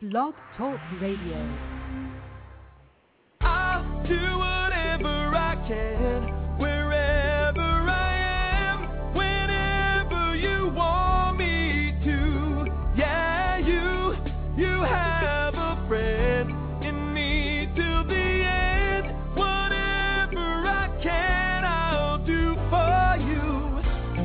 Blog Talk Radio. I'll do whatever I can, wherever I am, whenever you want me to. Yeah, you have a friend in me till the end. Whatever I can, I'll do for you.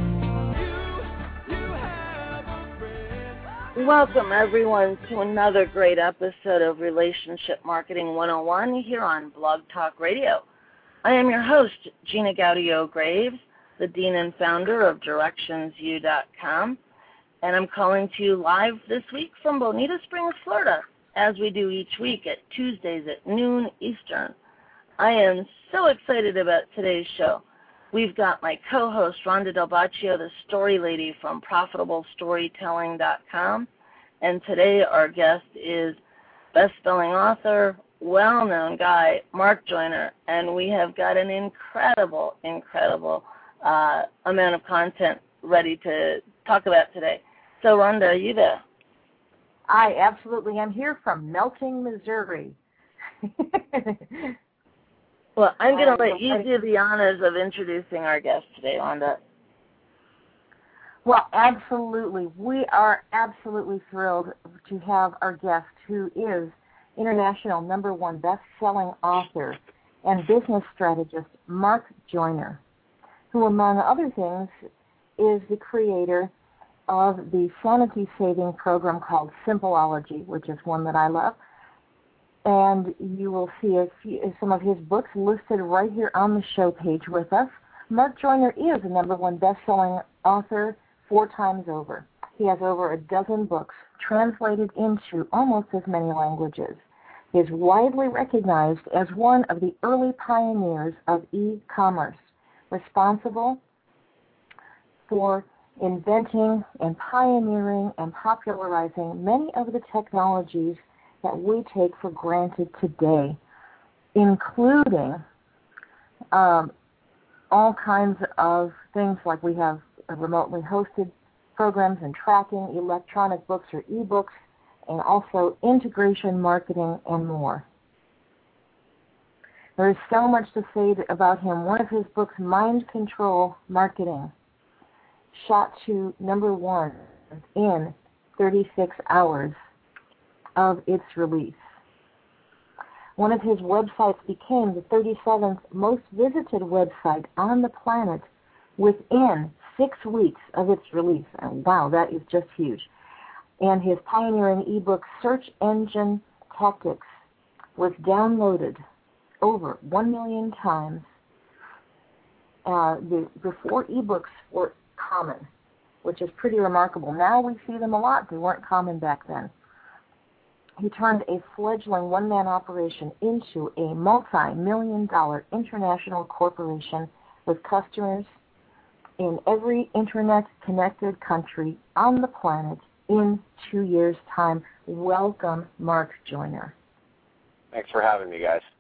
You have a friend. Welcome, everyone, to another great episode of Relationship Marketing 101 here on Blog Talk Radio. I am your host, Gina Gaudio-Graves, the Dean and Founder of DirectionsU.com, and I'm calling to you live this week from Bonita Springs, Florida, as we do each week at Tuesdays at noon Eastern. I am so excited about today's show. We've got my co-host, Rhonda Del Baccio, the story lady from ProfitableStorytelling.com, and today our guest is best-selling author, well-known guy, Mark Joyner, and we have got an incredible amount of content ready to talk about today. So, Rhonda, are you there? I absolutely am here from Melting, Missouri. Well, I'm going to let you do the honors of introducing our guest today, Rhonda. Well, absolutely. We are absolutely thrilled to have our guest, who is international #1 best-selling author and business strategist, Mark Joyner, who, among other things, is the creator of the sanity-saving program called Simpleology, which is one that I love. And you will see some of his books listed right here on the show page with us. Mark Joyner is a #1 best-selling author 4 times over. He has over a dozen books translated into almost as many languages. He is widely recognized as one of the early pioneers of e-commerce, responsible for inventing and pioneering and popularizing many of the technologies that we take for granted today, including all kinds of things like we have remotely hosted programs and tracking, electronic books or e-books, and also integration marketing and more. There is so much to say about him. One of his books, Mind Control Marketing, shot to #1 in 36 hours of its release. One of his websites became the 37th most visited website on the planet within 6 weeks of its release. And wow, that is just huge. And his pioneering ebook, Search Engine Tactics, was downloaded over 1 million times before ebooks were common, which is pretty remarkable. Now we see them a lot. They weren't common back then. He turned a fledgling one-man operation into a multi-million-dollar international corporation with customers in every internet-connected country on the planet in 2 years' time. Welcome, Mark Joyner. Thanks for having me, guys.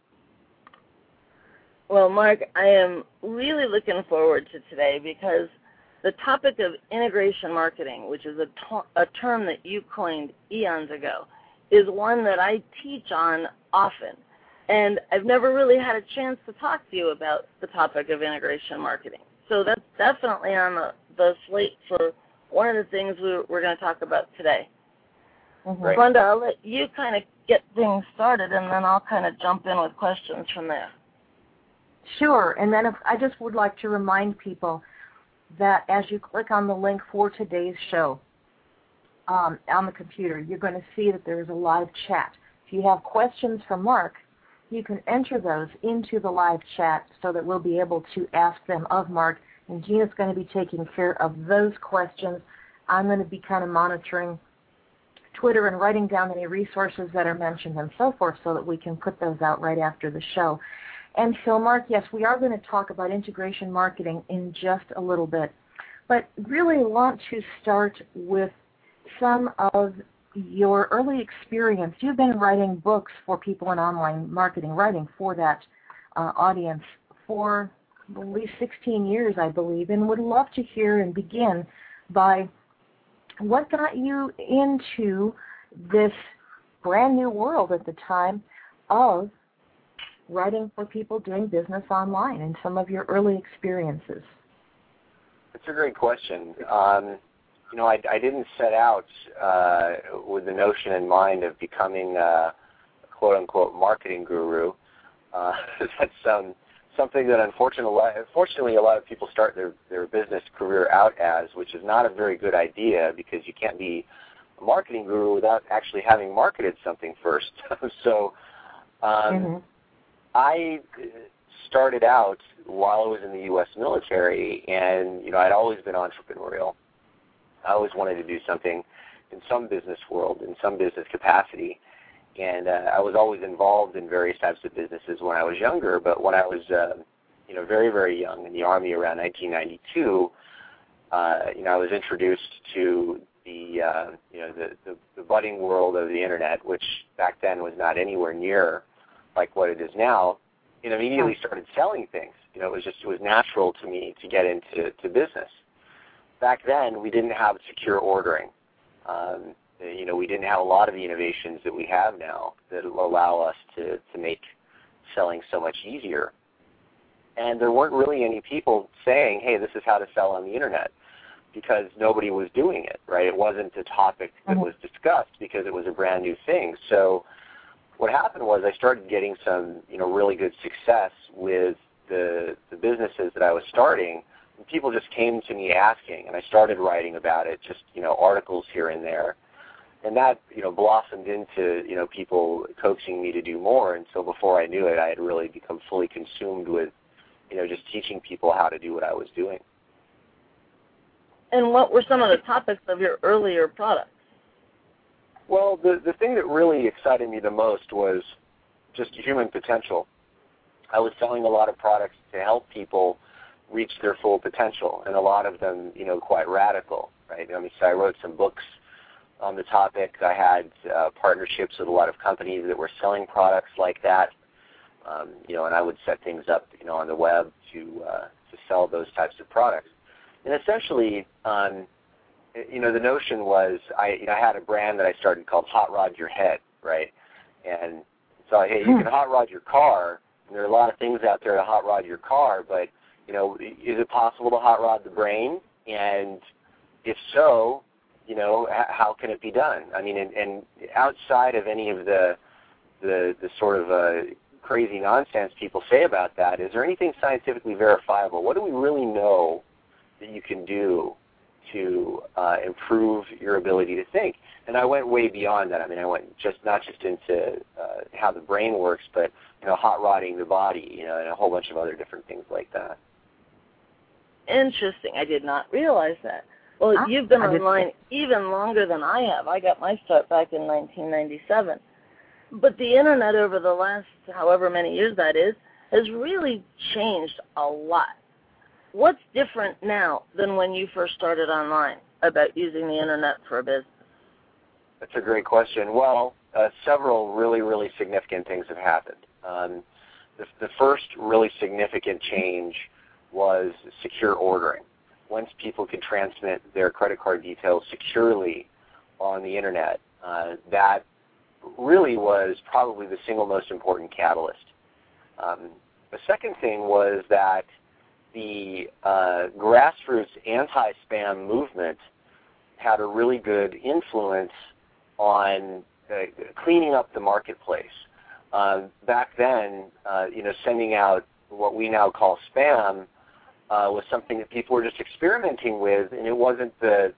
Well, Mark, I am really looking forward to today because the topic of integration marketing, which is a term that you coined eons ago, is one that I teach on often. And I've never really had a chance to talk to you about the topic of integration marketing. So that's definitely on the slate for one of the things we're going to talk about today. Mm-hmm. Rhonda, I'll let you kind of get things started, and then I'll kind of jump in with questions from there. Sure. And then I just would like to remind people that as you click on the link for today's show on the computer, you're going to see that there's a live chat. If you have questions for Mark, you can enter those into the live chat so that we'll be able to ask them of Mark, and Gina's going to be taking care of those questions. I'm going to be kind of monitoring Twitter and writing down any resources that are mentioned and so forth so that we can put those out right after the show. And so, Mark, yes, we are going to talk about integration marketing in just a little bit, but really want to start with some of your early experience. You've been writing books for people in online marketing, writing for that audience for at least 16 years, I believe, and would love to hear and begin by what got you into this brand new world at the time of writing for people doing business online and some of your early experiences? That's a great question. I didn't set out with the notion in mind of becoming a quote-unquote marketing guru. That's something that unfortunately a lot of people start their business career out as, which is not a very good idea because you can't be a marketing guru without actually having marketed something first. So I started out while I was in the U.S. military, and I'd always been entrepreneurial. I always wanted to do something in some business world, in some business capacity, and I was always involved in various types of businesses when I was younger. But when I was, very, very young in the Army around 1992, I was introduced to the budding world of the Internet, which back then was not anywhere near like what it is now, and immediately started selling things. It was natural to me to get into business. Back then, we didn't have secure ordering. We didn't have a lot of the innovations that we have now that allow us to make selling so much easier. And there weren't really any people saying, hey, this is how to sell on the Internet, because nobody was doing it, right? It wasn't a topic that was discussed because it was a brand new thing. So what happened was I started getting some, really good success with the businesses that I was starting. And people just came to me asking, and I started writing about it, just, articles here and there. And that, blossomed into, people coaxing me to do more. And so before I knew it, I had really become fully consumed with, just teaching people how to do what I was doing. And what were some of the topics of your earlier products? Well, the thing that really excited me the most was just human potential. I was selling a lot of products to help people reach their full potential, and a lot of them, quite radical, right? So I wrote some books on the topic. I had partnerships with a lot of companies that were selling products like that, and I would set things up, on the web to sell those types of products. And essentially, the notion was I had a brand that I started called Hot Rod Your Head, right? And so, hey, you can hot rod your car, and there are a lot of things out there to hot rod your car, but, is it possible to hot rod the brain? And if so, how can it be done? I mean, and outside of any of the sort of crazy nonsense people say about that, is there anything scientifically verifiable? What do we really know that you can do to improve your ability to think? And I went way beyond that. I mean, I went not just into how the brain works, but hot rodding the body, and a whole bunch of other different things like that. Interesting. I did not realize that. Well, you've been online even longer than I have. I got my start back in 1997. But the Internet over the last however many years that is has really changed a lot. What's different now than when you first started online about using the Internet for a business? That's a great question. Well, several really, really significant things have happened. The first really significant change was secure ordering. Once people could transmit their credit card details securely on the Internet, that really was probably the single most important catalyst. The second thing was that the grassroots anti-spam movement had a really good influence on cleaning up the marketplace. Back then, sending out what we now call spam was something that people were just experimenting with, and it wasn't the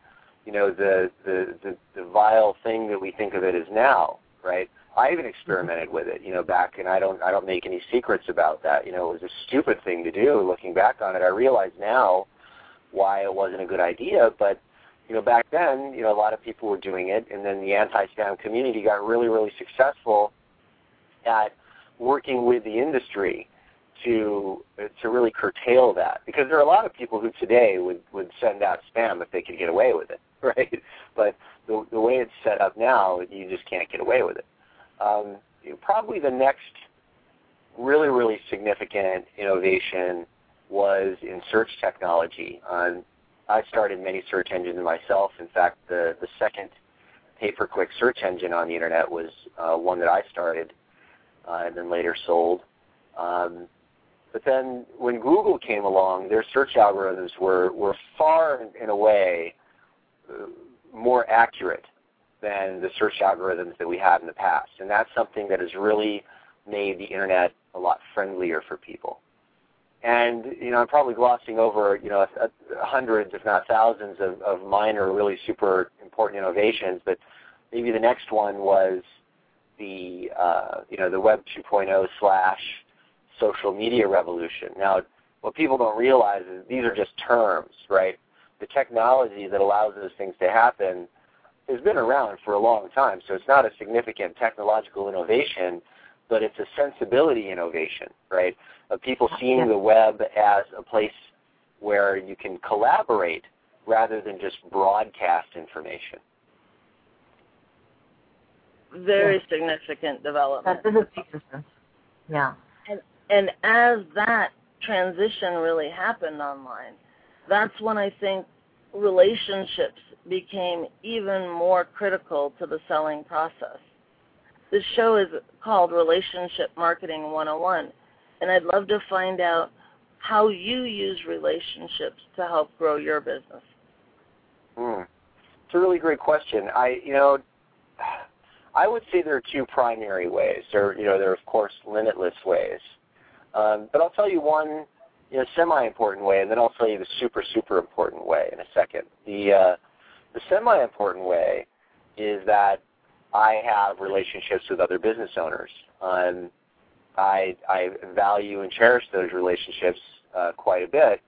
vile thing that we think of it as now, right? I even experimented with it, back, and I don't make any secrets about that. It was a stupid thing to do. Looking back on it, I realize now why it wasn't a good idea, but back then, a lot of people were doing it, and then the anti-spam community got really, really successful at working with the industry to really curtail that, because there are a lot of people who today would send out spam if they could get away with it, right? But the way it's set up now, you just can't get away with it. Probably the next really, really significant innovation was in search technology. I started many search engines myself. In fact, the second pay-per-click search engine on the internet was one that I started and then later sold. But then when Google came along, their search algorithms were far and away more accurate than the search algorithms that we had in the past. And that's something that has really made the internet a lot friendlier for people. And, I'm probably glossing over, hundreds, if not thousands of minor, really super important innovations, but maybe the next one was the Web 2.0 / social media revolution. Now, what people don't realize is these are just terms, right? The technology that allows those things to happen has been around for a long time, so it's not a significant technological innovation, but it's a sensibility innovation, right? Of people seeing the web as a place where you can collaborate rather than just broadcast information. Very significant development. That is a difference. Yeah. And as that transition really happened online, that's when I think relationships became even more critical to the selling process. This show is called Relationship Marketing 101, and I'd love to find out how you use relationships to help grow your business. It's a really great question. I would say there are two primary ways. There are, of course, limitless ways. But I'll tell you one semi-important way, and then I'll tell you the super, super important way in a second. The semi-important way is that I have relationships with other business owners. I value and cherish those relationships quite a bit.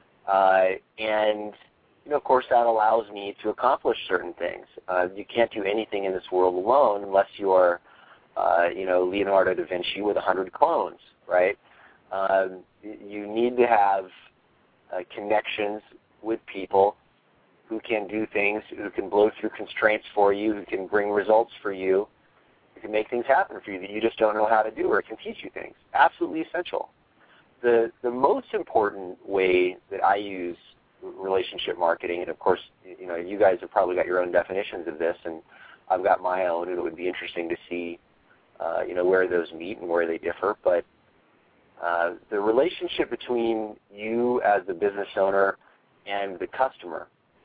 And, of course, that allows me to accomplish certain things. You can't do anything in this world alone unless you are, Leonardo da Vinci with 100 clones, right? You need to have connections with people who can do things, who can blow through constraints for you, who can bring results for you, who can make things happen for you that you just don't know how to do or can teach you things. Absolutely essential. The most important way that I use relationship marketing, and of course, you guys have probably got your own definitions of this, and I've got my own, and it would be interesting to see, where those meet and where they differ, but the relationship between you as the business owner and the customer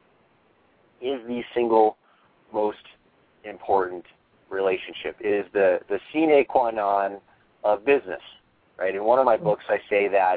is the single most important relationship. It is the sine qua non of business, right? In one of my books, I say that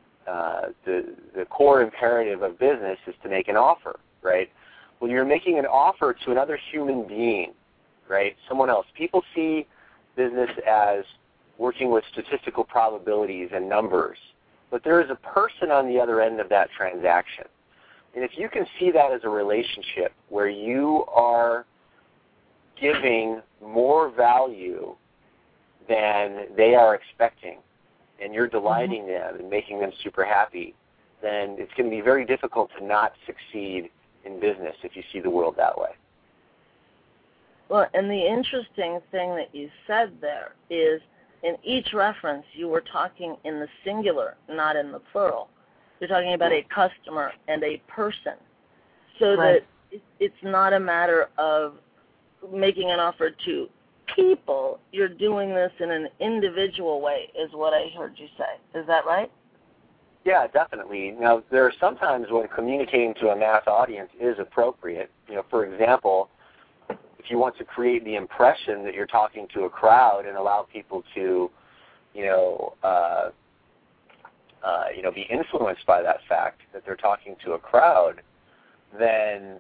the core imperative of business is to make an offer, right? Well, you're making an offer to another human being, right? Someone else. People see business as working with statistical probabilities and numbers, but there is a person on the other end of that transaction. And if you can see that as a relationship where you are giving more value than they are expecting, and you're delighting them and making them super happy, then it's going to be very difficult to not succeed in business if you see the world that way. Well, and the interesting thing that you said there is in each reference you were talking in the singular, not in the plural. You're talking about a customer and a person, so right. that it's not a matter of making an offer to people. You're doing this in an individual way is what I heard you say. Is that right? Yeah, definitely. Now, there are sometimes when communicating to a mass audience is appropriate. For example, if you want to create the impression that you're talking to a crowd and allow people to, be influenced by that fact that they're talking to a crowd, then,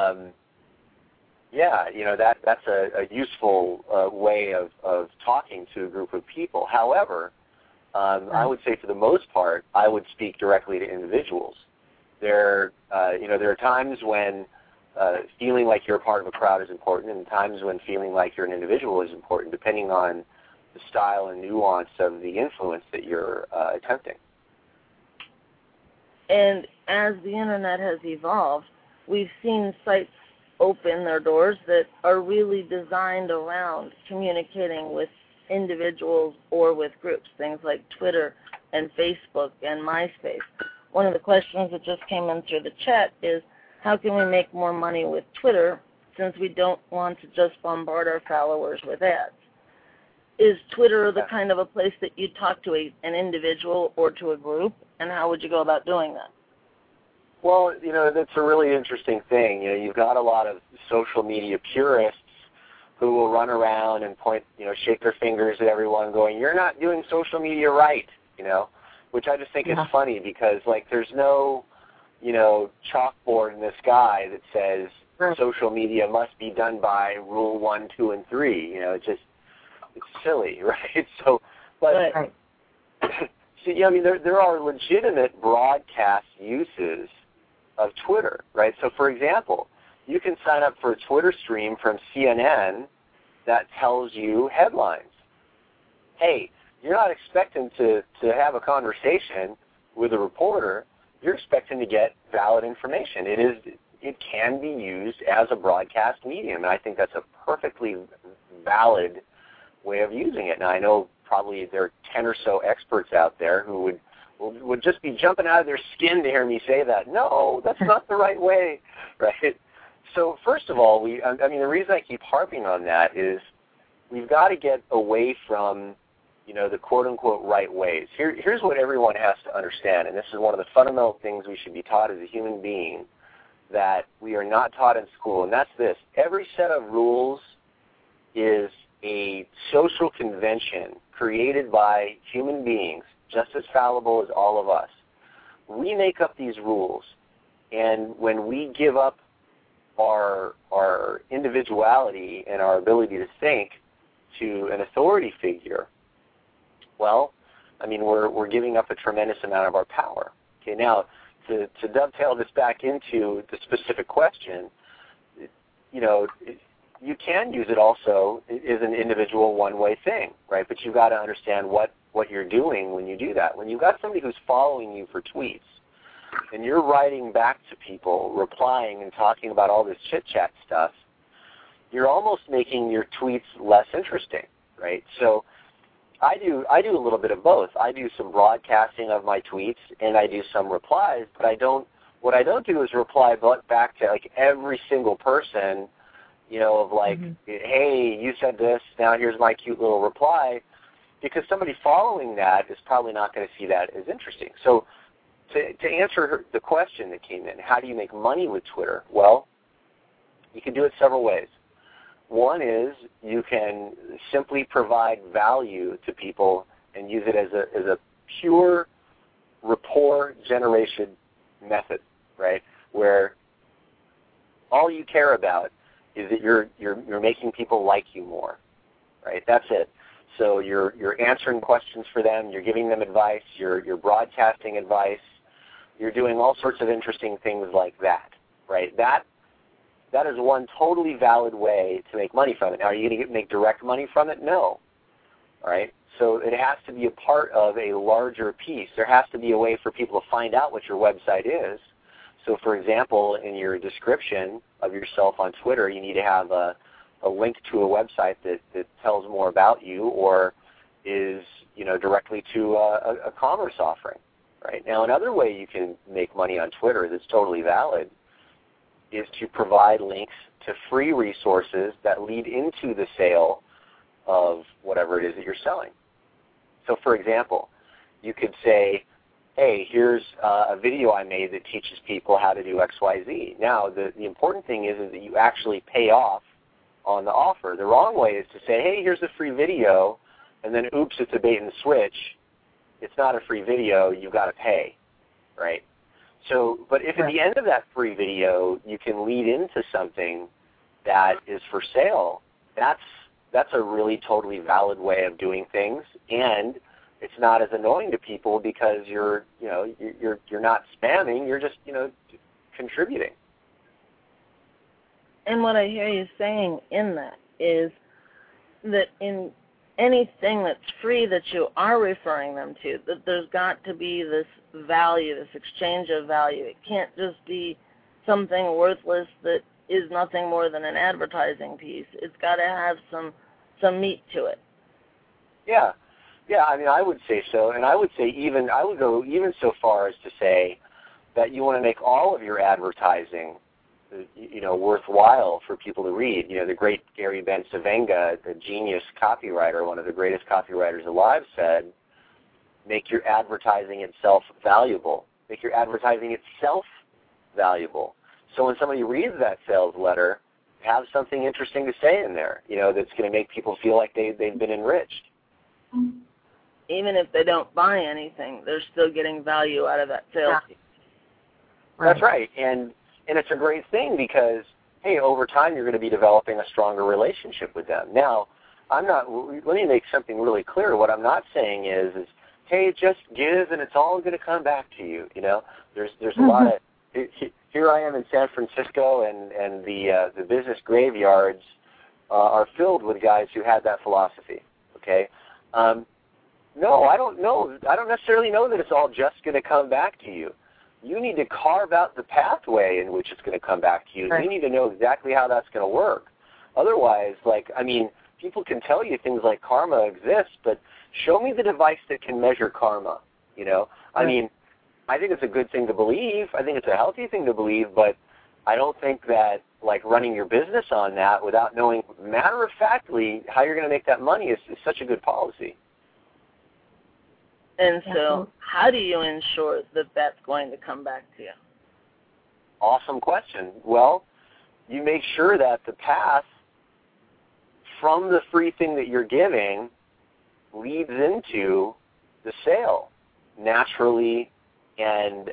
that's a useful way of talking to a group of people. However, I would say for the most part, I would speak directly to individuals. There are times when feeling like you're a part of a crowd is important, and times when feeling like you're an individual is important, depending on the style and nuance of the influence that you're attempting. And as the internet has evolved, we've seen sites open their doors that are really designed around communicating with individuals or with groups, things like Twitter and Facebook and MySpace. One of the questions that just came in through the chat is, how can we make more money with Twitter since we don't want to just bombard our followers with ads. Is Twitter the kind of a place that you talk to an individual or to a group, and how would you go about doing that? Well, that's a really interesting thing. You've got a lot of social media purists who will run around and point, shake their fingers at everyone going, you're not doing social media right, which I just think is funny because, there's no, chalkboard in the sky that says social media must be done by rule 1, 2, and 3. It's silly, right? So, but there are legitimate broadcast uses of Twitter, right? So, for example, you can sign up for a Twitter stream from CNN that tells you headlines. Hey, you're not expecting to have a conversation with a reporter. You're expecting to get valid information. It can be used as a broadcast medium, and I think that's a perfectly valid way of using it. Now, I know probably there are 10 or so experts out there who would just be jumping out of their skin to hear me say that. No, that's not the right way, right? So first of all, the reason I keep harping on that is we've got to get away from, the quote-unquote right ways. Here's what everyone has to understand, and this is one of the fundamental things we should be taught as a human being that we are not taught in school, and that's this. Every set of rules is a social convention created by human beings, just as fallible as all of us. We make up these rules, and when we give up our individuality and our ability to think to an authority figure, well, we're giving up a tremendous amount of our power. Okay, now to dovetail this back into the specific question, you can use it also as an individual one-way thing, right? But you've got to understand what you're doing when you do that. When you've got somebody who's following you for tweets, and you're writing back to people, replying and talking about all this chit-chat stuff, you're almost making your tweets less interesting, right? So I do a little bit of both. I do some broadcasting of my tweets, and I do some replies, but what I don't do is reply back to every single person, hey, you said this, now here's my cute little reply, because somebody following that is probably not going to see that as interesting. So to answer the question that came in, how do you make money with Twitter? Well, you can do it several ways. One is you can simply provide value to people and use it as a pure rapport generation method, right? Where all you care about is that you're making people like you more, right? That's it. So you're answering questions for them, you're giving them advice, you're broadcasting advice, you're doing all sorts of interesting things like that, right? That is one totally valid way to make money from it. Now, are you going to make direct money from it? No. All right? So it has to be a part of a larger piece. There has to be a way for people to find out what your website is. So, for example, in your description of yourself on Twitter, you need to have a link to a website that tells more about you or is, directly to a commerce offering. Right? Now, another way you can make money on Twitter that's totally valid is to provide links to free resources that lead into the sale of whatever it is that you're selling. So, for example, you could say, hey, here's a video I made that teaches people how to do X, Y, Z. Now, the important thing is that you actually pay off on the offer. The wrong way is to say, hey, here's a free video, and then, oops, it's a bait and switch. It's not a free video. You've got to pay, right? So, but if at the end of that free video you can lead into something that is for sale, that's a really totally valid way of doing things, and it's not as annoying to people because you're not spamming. You're just contributing. And what I hear you saying in that is that in anything that's free that you are referring them to, that there's got to be this value, this exchange of value. It can't just be something worthless that is nothing more than an advertising piece. It's got to have some meat to it. Yeah. I would say so, and I would go even so far as to say that you want to make all of your advertising worthwhile for people to read. The great Gary Bencivenga, the genius copywriter, one of the greatest copywriters alive, said, make your advertising itself valuable. Make your advertising itself valuable. So when somebody reads that sales letter, have something interesting to say in there, that's going to make people feel like they've been enriched. Even if they don't buy anything, they're still getting value out of that sales. Yeah. That's right. And it's a great thing because, hey, over time you're going to be developing a stronger relationship with them. Now, let me make something really clear. What I'm not saying is hey, just give and it's all going to come back to you. There's a lot of, here I am in San Francisco and the business graveyards are filled with guys who had that philosophy, okay? No, I don't know. I don't necessarily know that it's all just going to come back to you. You need to carve out the pathway in which it's going to come back to you. Right. You need to know exactly how that's going to work. Otherwise, people can tell you things like karma exists, but show me the device that can measure karma, Right. I think it's a good thing to believe. I think it's a healthy thing to believe, but I don't think that, running your business on that without knowing matter-of-factly how you're going to make that money is such a good policy. And so how do you ensure that that's going to come back to you? Awesome question. Well, you make sure that the path from the free thing that you're giving leads into the sale naturally and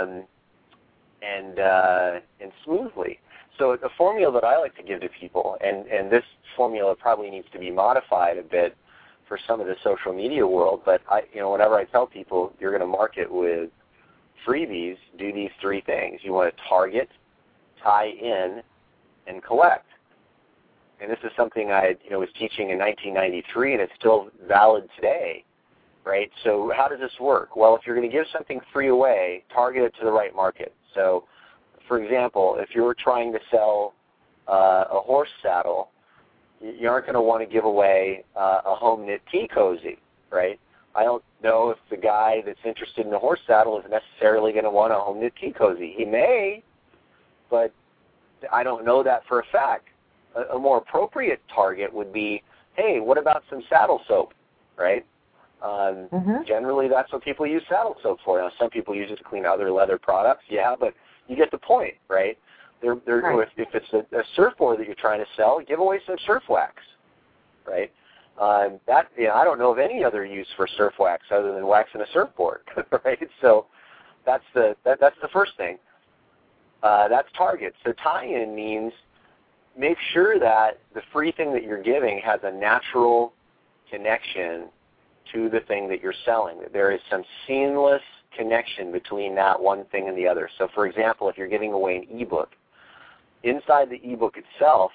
smoothly. So a formula that I like to give to people, and this formula probably needs to be modified a bit for some of the social media world, but whenever I tell people you're going to market with freebies, do these three things. You want to target, tie in, and collect. And this is something I was teaching in 1993, and it's still valid today, right? So how does this work? Well, if you're going to give something free away, target it to the right market. So, for example, if you're trying to sell a horse saddle, you aren't going to want to give away a home-knit tea cozy, right? I don't know if the guy that's interested in the horse saddle is necessarily going to want a home-knit tea cozy. He may, but I don't know that for a fact. A more appropriate target would be, hey, what about some saddle soap, right? Generally, that's what people use saddle soap for. Now, some people use it to clean other leather products, yeah, but you get the point, right? Right. If it's a surfboard that you're trying to sell, give away some surf wax, right? I don't know of any other use for surf wax other than waxing a surfboard, right? So that's the first thing. That's target. So tie-in means make sure that the free thing that you're giving has a natural connection to the thing that you're selling. That there is some seamless connection between that one thing and the other. So, for example, if you're giving away an ebook, inside the ebook itself,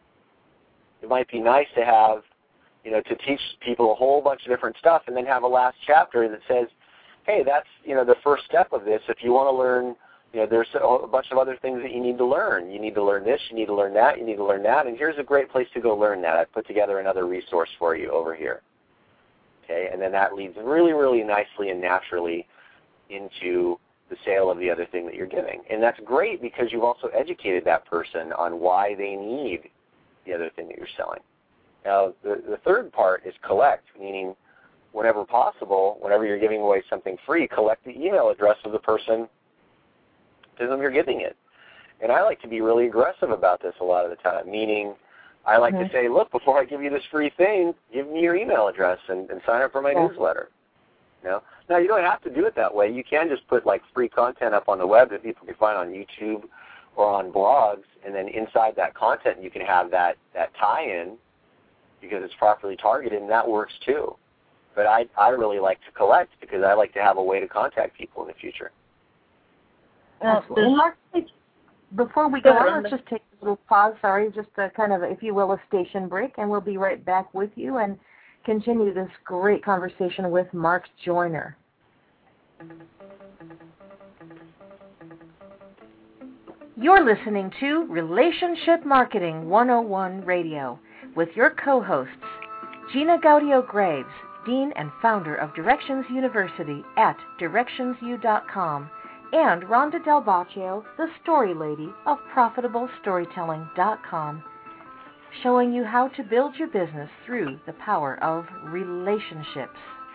it might be nice to have, to teach people a whole bunch of different stuff and then have a last chapter that says, hey, that's, the first step of this. If you want to learn, there's a bunch of other things that you need to learn. You need to learn this, you need to learn that, you need to learn that, and here's a great place to go learn that. I've put together another resource for you over here. Okay, and then that leads really, really nicely and naturally into the sale of the other thing that you're giving. And that's great because you've also educated that person on why they need the other thing that you're selling. Now, the third part is collect, meaning whenever possible, whenever you're giving away something free, collect the email address of the person to whom you're giving it. And I like to be really aggressive about this a lot of the time, meaning I like to say, look, before I give you this free thing, give me your email address and sign up for my newsletter. Now, you don't have to do it that way. You can just put free content up on the web that people can find on YouTube or on blogs, and then inside that content you can have that tie-in because it's properly targeted, and that works too. But I really like to collect because I like to have a way to contact people in the future. Mark, before we go on, let's just take a little pause, just a kind of, if you will, a station break, and we'll be right back with you and continue this great conversation with Mark Joyner. You're listening to Relationship Marketing 101 Radio with your co-hosts, Gina Gaudio-Graves, Dean and founder of Directions University at directionsu.com, and Rhonda Del Baccio, the Story Lady of ProfitableStorytelling.com, showing you how to build your business through the power of relationships.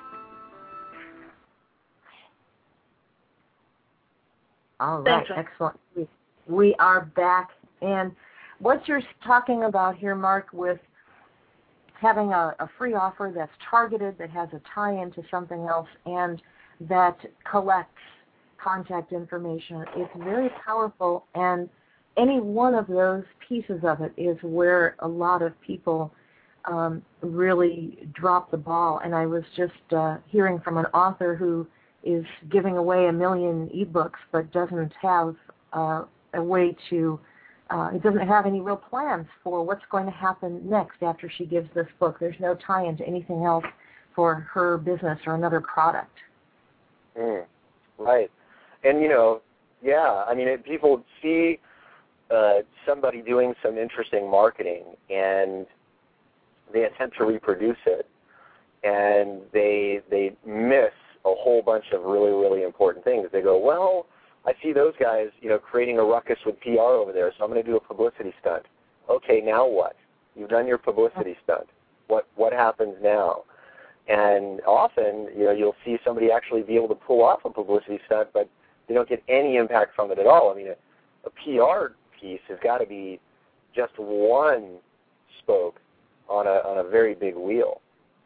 All right, excellent. We are back. And what you're talking about here, Mark, with having a free offer that's targeted, that has a tie-in to something else, and that collects contact information, it's very powerful, and any one of those pieces of it is where a lot of people really drop the ball. And I was just hearing from an author who is giving away 1 million ebooks but doesn't have a way to, it doesn't have any real plans for what's going to happen next after she gives this book. There's no tie-in to anything else for her business or another product. Right. And, people see somebody doing some interesting marketing, and they attempt to reproduce it, and they miss a whole bunch of really, really important things. They go, well, I see those guys, creating a ruckus with PR over there, so I'm going to do a publicity stunt. Okay, now what? You've done your publicity stunt. What happens now? And often, you'll see somebody actually be able to pull off a publicity stunt, but they don't get any impact from it at all. I mean, a PR piece has got to be just one spoke on a very big wheel.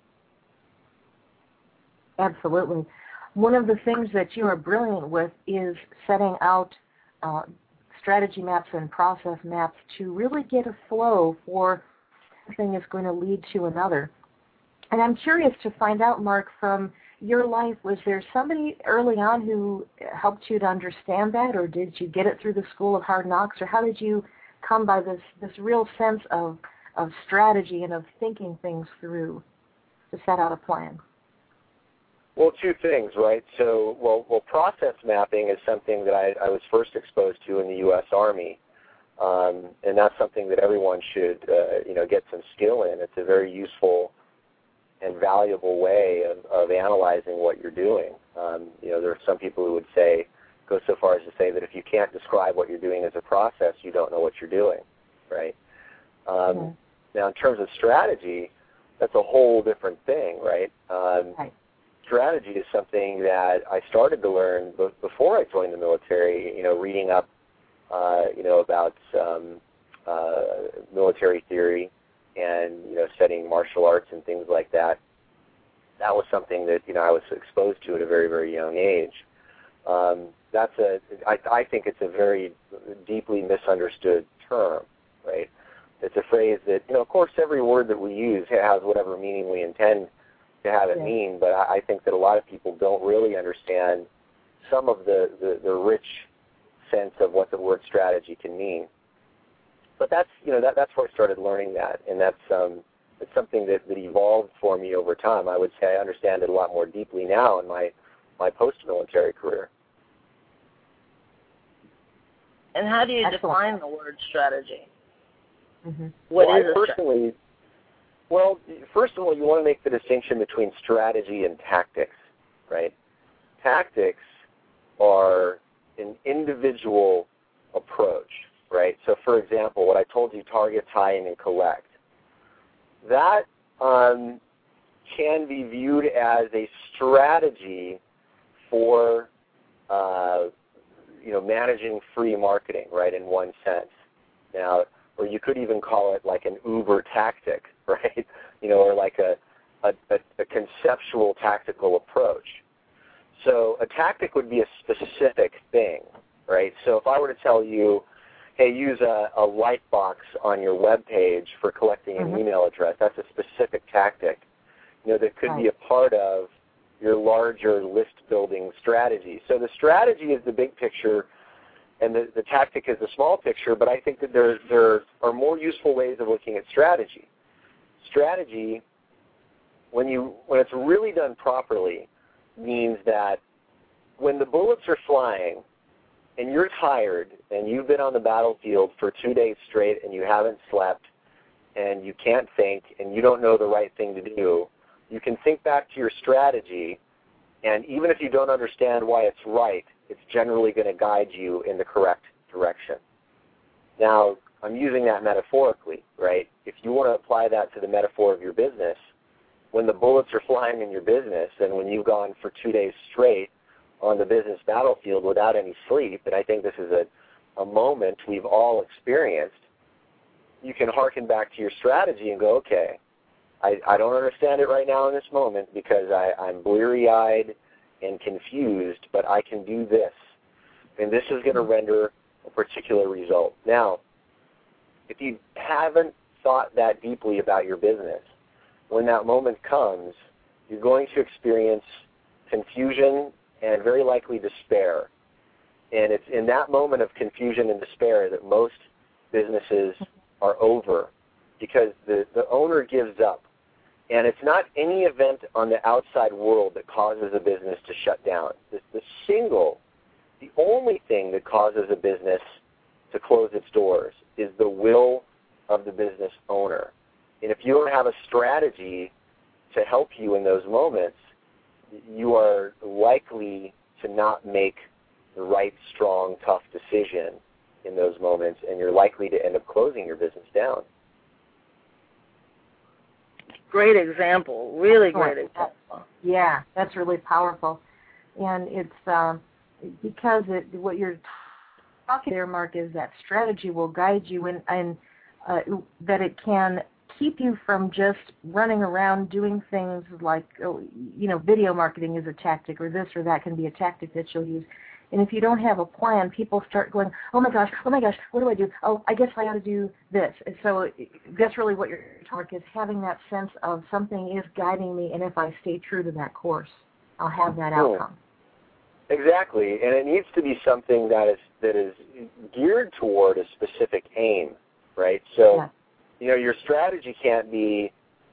Absolutely. One of the things that you are brilliant with is setting out strategy maps and process maps to really get a flow for something is going to lead to another. And I'm curious to find out, Mark, from your life, was there somebody early on who helped you to understand that, or did you get it through the School of Hard Knocks, or how did you come by this real sense of strategy and of thinking things through to set out a plan? Well, two things, right? So, well, process mapping is something that I was first exposed to in the U.S. Army, and that's something that everyone should, get some skill in. It's a very useful and valuable way of analyzing what you're doing. There are some people who would go so far as to say that if you can't describe what you're doing as a process, you don't know what you're doing, right? Now, in terms of strategy, that's a whole different thing, right? Right. Strategy is something that I started to learn before I joined the military, reading up, about military theory and, studying martial arts and things like that. That was something that, I was exposed to at a very, very young age. I think it's a very deeply misunderstood term, right? It's a phrase that, of course, every word that we use has whatever meaning we intend to have it mean, but I think that a lot of people don't really understand some of the rich sense of what the word strategy can mean. But that's that's where I started learning that, and it's something that evolved for me over time. I would say I understand it a lot more deeply now in my post-military career. And how do you define the word strategy? Mm-hmm. What is it personally? Well, first of all, you want to make the distinction between strategy and tactics, right? Tactics are an individual approach, right? So, for example, what I told you, target, tie-in, and collect, that can be viewed as a strategy for, managing free marketing, right, in one sense. Now, or you could even call it like an Uber tactic, right? Or like a conceptual tactical approach. So a tactic would be a specific thing, right? So if I were to tell you, hey, use a light box on your web page for collecting an email address, that's a specific tactic, that could be a part of your larger list building strategy. So the strategy is the big picture, and the tactic is the small picture, but I think that there are more useful ways of looking at strategy. Strategy, when it's really done properly, means that when the bullets are flying and you're tired and you've been on the battlefield for 2 days straight and you haven't slept and you can't think and you don't know the right thing to do, you can think back to your strategy, and even if you don't understand why it's right, it's generally going to guide you in the correct direction. Now, I'm using that metaphorically, right? If you want to apply that to the metaphor of your business, when the bullets are flying in your business and when you've gone for 2 days straight on the business battlefield without any sleep, and I think this is a moment we've all experienced, you can hearken back to your strategy and go, okay, I don't understand it right now in this moment because I'm bleary-eyed and confused, but I can do this. And this is going to render a particular result. Now, if you haven't thought that deeply about your business, when that moment comes, you're going to experience confusion and very likely despair. And it's in that moment of confusion and despair that most businesses are over because the owner gives up. And it's not any event on the outside world that causes a business to shut down. The only thing that causes a business to close its doors is the will of the business owner. And if you don't have a strategy to help you in those moments, you are likely to not make the right, strong, tough decision in those moments, and you're likely to end up closing your business down. Great example. Really great example. Yeah, that's really powerful. And it's because what you're talking there, Mark, is that strategy will guide you and that it can keep you from just running around doing things like, video marketing is a tactic, or this or that can be a tactic that you'll use. And if you don't have a plan, people start going, oh my gosh, what do I do? Oh, I guess I ought to do this. And so that's really what you're talking is having that sense of something is guiding me, and if I stay true to that course, I'll have that outcome. Exactly, and it needs to be something that is geared toward a specific aim, right? So, your strategy can't be,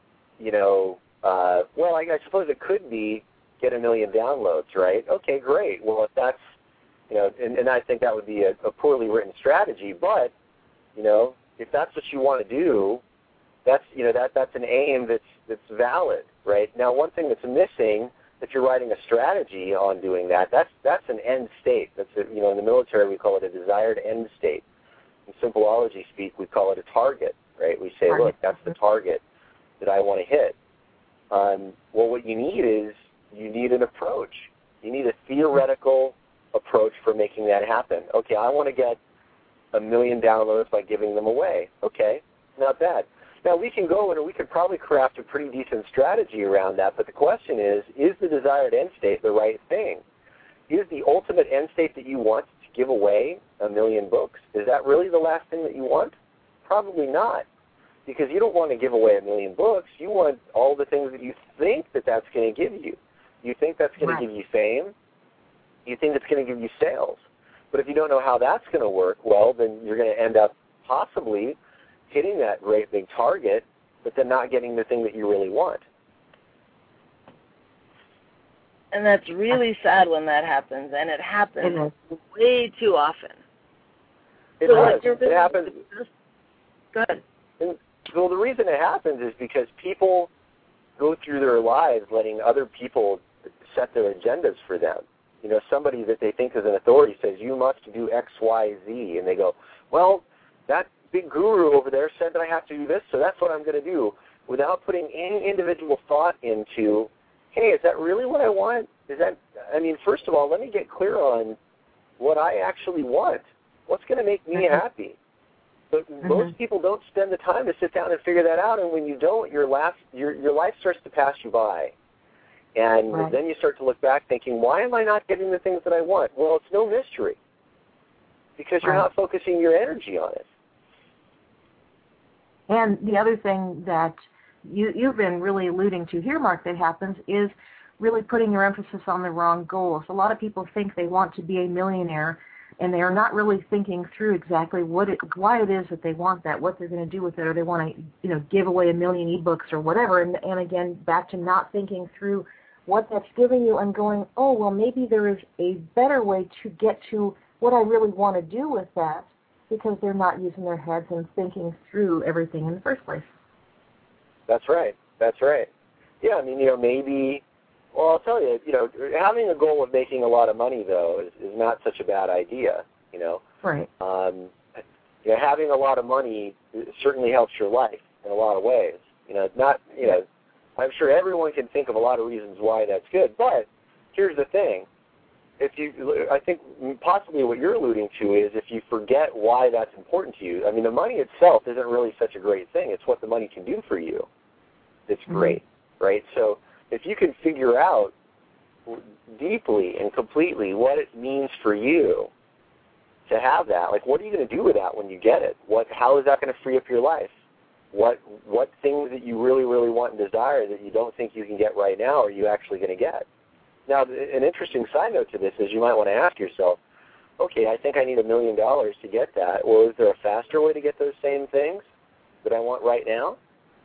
I suppose it could be get 1 million downloads, right? Okay, great. Well, if that's, and I think that would be a poorly written strategy, but, if that's what you want to do, that's an aim that's valid, right? Now, one thing that's missing, if you're writing a strategy on doing that, that's an end state. That's in the military we call it a desired end state. In Simpleology speak, we call it a target, right? We say, look, that's the target that I want to hit. Well, what you need an approach. You need a theoretical approach for making that happen. Okay, I want to get 1 million downloads by giving them away. Okay, not bad. Now, we can go and we could probably craft a pretty decent strategy around that, but the question is the desired end state the right thing? Is the ultimate end state that you want to give away 1 million books? Is that really the last thing that you want? Probably not, because you don't want to give away 1 million books. You want all the things that you think that's going to give you. You think that's going to give you fame. You think it's going to give you sales. But if you don't know how that's going to work, well, then you're going to end up possibly hitting that great big target, but then not getting the thing that you really want. And that's really sad when that happens, and it happens way too often. It does. It happens. Good. Well, the reason it happens is because people go through their lives letting other people set their agendas for them. Somebody that they think is an authority says, you must do X, Y, Z, and they go, well, that big guru over there said that I have to do this, so that's what I'm going to do, without putting any individual thought into, hey, is that really what I want? First of all, let me get clear on what I actually want. What's going to make me happy? But most people don't spend the time to sit down and figure that out, and when you don't, your life starts to pass you by. And then you start to look back thinking, why am I not getting the things that I want? Well, it's no mystery, because you're not focusing your energy on it. And the other thing that you've been really alluding to here, Mark, that happens is really putting your emphasis on the wrong goals. A lot of people think they want to be a millionaire, and they are not really thinking through exactly why it is that they want that, what they're going to do with it, or they want to give away 1 million ebooks or whatever. And again, back to not thinking through what that's giving you and going, oh, well, maybe there is a better way to get to what I really want to do with that, because they're not using their heads and thinking through everything in the first place. That's right. Yeah, maybe Well, I'll tell you, having a goal of making a lot of money, though, is not such a bad idea, Right. Having a lot of money certainly helps your life in a lot of ways. I'm sure everyone can think of a lot of reasons why that's good, but here's the thing. I think possibly what you're alluding to is if you forget why that's important to you. I mean, the money itself isn't really such a great thing. It's what the money can do for you that's great, right? So if you can figure out deeply and completely what it means for you to have that, like what are you going to do with that when you get it? How is that going to free up your life? What things that you really, really want and desire that you don't think you can get right now are you actually going to get? Now, an interesting side note to this is you might want to ask yourself, okay, I think I need $1 million to get that. Well, is there a faster way to get those same things that I want right now?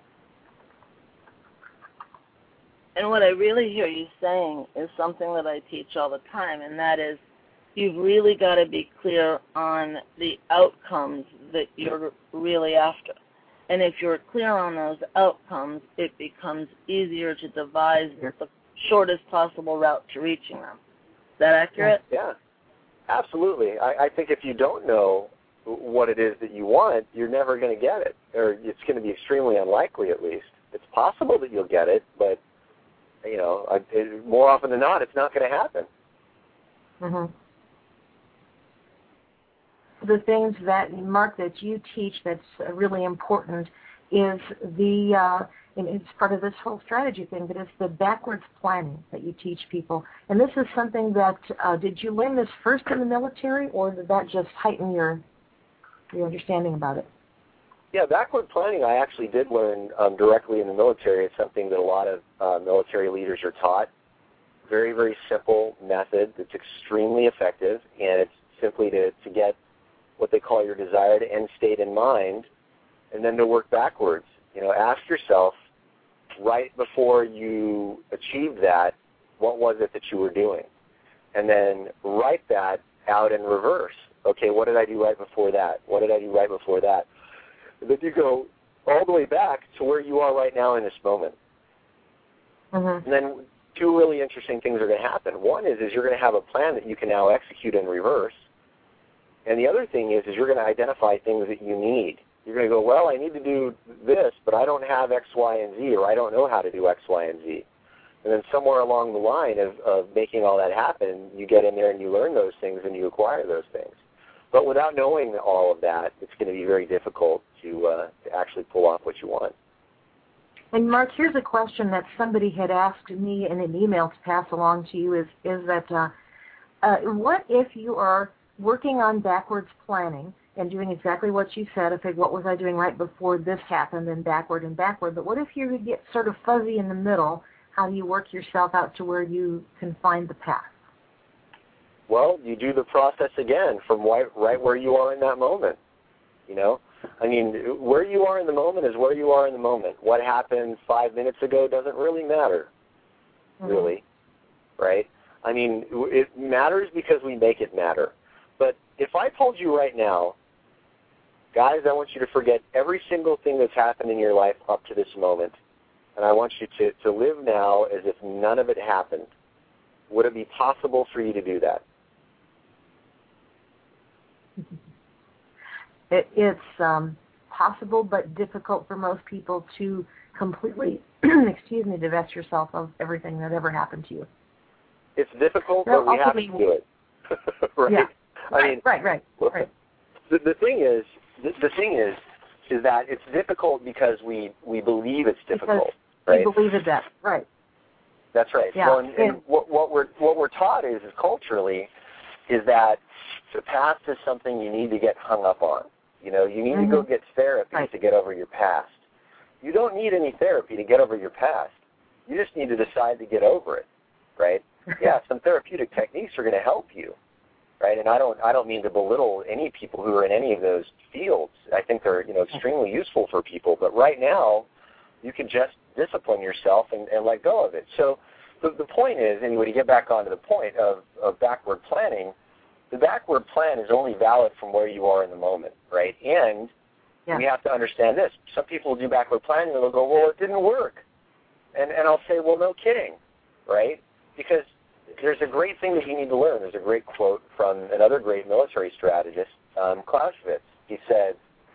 And what I really hear you saying is something that I teach all the time, and that is you've really got to be clear on the outcomes that you're really after. And if you're clear on those outcomes, it becomes easier to devise the shortest possible route to reaching them. Is that accurate? Yeah, absolutely. I think if you don't know what it is that you want, you're never going to get it, or it's going to be extremely unlikely at least. It's possible that you'll get it, but more often than not, it's not going to happen. Mm-hmm. The things that, Mark, that you teach that's really important is and it's part of this whole strategy thing, but it's the backwards planning that you teach people. And this is something that, did you learn this first in the military, or did that just heighten your understanding about it? Yeah, backward planning I actually did learn directly in the military. It's something that a lot of military leaders are taught. Very, very simple method that's extremely effective, and it's simply to get what they call your desired end state in mind, and then to work backwards. Ask yourself, right before you achieved that, what was it that you were doing? And then write that out in reverse. Okay, what did I do right before that? What did I do right before that? And then you go all the way back to where you are right now in this moment. Mm-hmm. And then two really interesting things are going to happen. One is you're going to have a plan that you can now execute in reverse. And the other thing is you're going to identify things that you need. You're going to go, well, I need to do this, but I don't have X, Y, and Z, or I don't know how to do X, Y, and Z. And then somewhere along the line of making all that happen, you get in there and you learn those things and you acquire those things. But without knowing all of that, it's going to be very difficult to actually pull off what you want. And Mark, here's a question that somebody had asked me in an email to pass along to you is that what if you are working on backwards planning and doing exactly what you said, okay, what was I doing right before this happened, and backward, but what if you get sort of fuzzy in the middle? How do you work yourself out to where you can find the path? Well, you do the process again from right where you are in that moment. I mean, where you are in the moment is where you are in the moment. What happened 5 minutes ago doesn't really matter, really, right? I mean, it matters because we make it matter. But if I told you right now, guys, I want you to forget every single thing that's happened in your life up to this moment, and I want you to live now as if none of it happened, would it be possible for you to do that? It's possible, but difficult for most people to completely, divest yourself of everything that ever happened to you. It's difficult, but we have to do it. Right? Yeah. I mean, right. The thing is that it's difficult because we believe it's difficult, right? We believe that, right? That's right. Yeah. Well, and what we're taught is culturally is that the past is something you need to get hung up on. You need to go get therapy to get over your past. You don't need any therapy to get over your past. You just need to decide to get over it, right? Yeah, some therapeutic techniques are going to help you, right? And I don't mean to belittle any people who are in any of those fields. I think they're extremely useful for people. But right now, you can just discipline yourself and let go of it. So the point is, anyway, to get back onto the point of backward planning, the backward plan is only valid from where you are in the moment, right? And we have to understand this. Some people do backward planning and they'll go, well, it didn't work. And I'll say, well, no kidding, right? Because there's a great thing that you need to learn. There's a great quote from another great military strategist, Clausewitz. He said,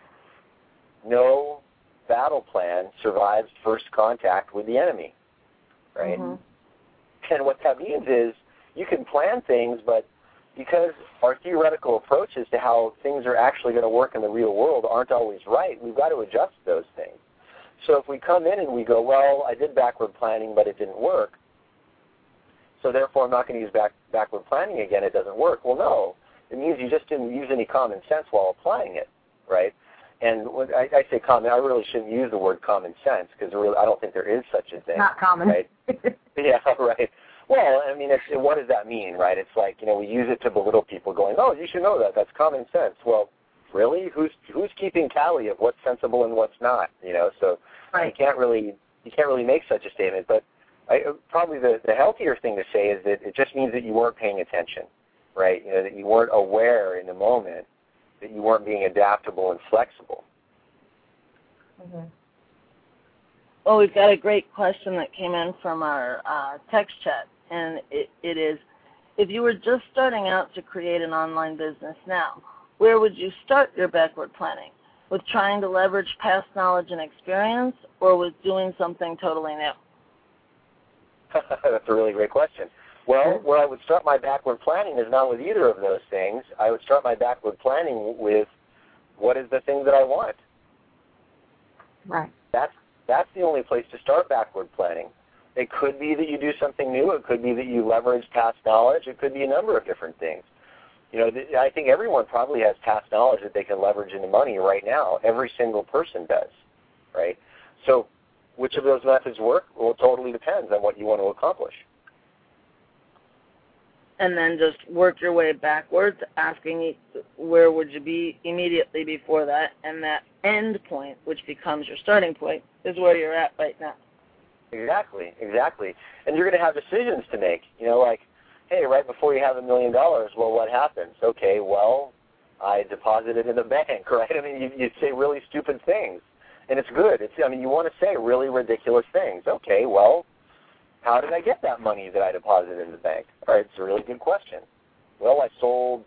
no battle plan survives first contact with the enemy, right? Mm-hmm. And what that means is you can plan things, but because our theoretical approaches to how things are actually going to work in the real world aren't always right, we've got to adjust those things. So if we come in and we go, well, I did backward planning, but it didn't work, so therefore I'm not going to use backward planning again, it doesn't work. Well, no. It means you just didn't use any common sense while applying it, right? And when I say common, I really shouldn't use the word common sense because I don't think there is such a thing. Not common. Right? Yeah, right. Well, I mean, what does that mean, right? It's like, we use it to belittle people going, oh, you should know that. That's common sense. Well, really? Who's keeping tally of what's sensible and what's not, So right. You can't really make such a statement. But probably the healthier thing to say is that it just means that you weren't paying attention, right? That you weren't aware in the moment, that you weren't being adaptable and flexible. Mm-hmm. Well, we've got a great question that came in from our text chat, and it is, if you were just starting out to create an online business now, where would you start your backward planning? With trying to leverage past knowledge and experience, or with doing something totally new? That's a really great question. Well, where I would start my backward planning is not with either of those things. I would start my backward planning with what is the thing that I want. Right. That's the only place to start backward planning. It could be that you do something new. It could be that you leverage past knowledge. It could be a number of different things. I think everyone probably has past knowledge that they can leverage into money right now. Every single person does, right? So which of those methods work? Well, it totally depends on what you want to accomplish. And then just work your way backwards, asking where would you be immediately before that, and that end point, which becomes your starting point, is where you're at right now. Exactly. And you're going to have decisions to make, like, hey, right before you have $1 million, well, what happens? Okay, well, I deposited in the bank, right? I mean, you say really stupid things, and it's good. You want to say really ridiculous things. Okay, well, how did I get that money that I deposited in the bank? All right, it's a really good question. Well, I sold,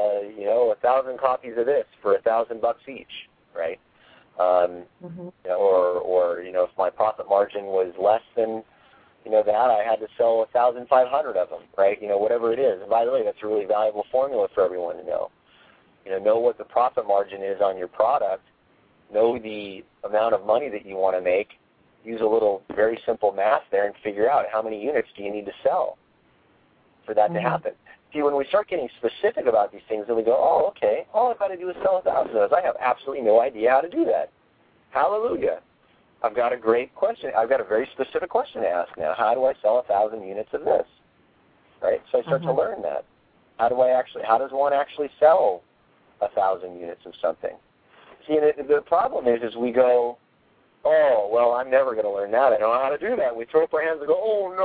1,000 copies of this for $1,000 each, right? Mm-hmm. Or if my profit margin was less than, that, I had to sell 1,500 of them, right? Whatever it is. And by the way, that's a really valuable formula for everyone to know. Know what the profit margin is on your product. Know the amount of money that you want to make. Use a little very simple math there and figure out how many units do you need to sell for that to happen. See, when we start getting specific about these things, then we go, oh, okay, all I've got to do is sell 1,000 of those. I have absolutely no idea how to do that. Hallelujah. I've got a great question. I've got a very specific question to ask now. How do I sell 1,000 units of this? Right? So I start to learn that. How does one actually sell 1,000 units of something? See, and the problem is we go, oh, well, I'm never going to learn that. I don't know how to do that. We throw up our hands and go, oh,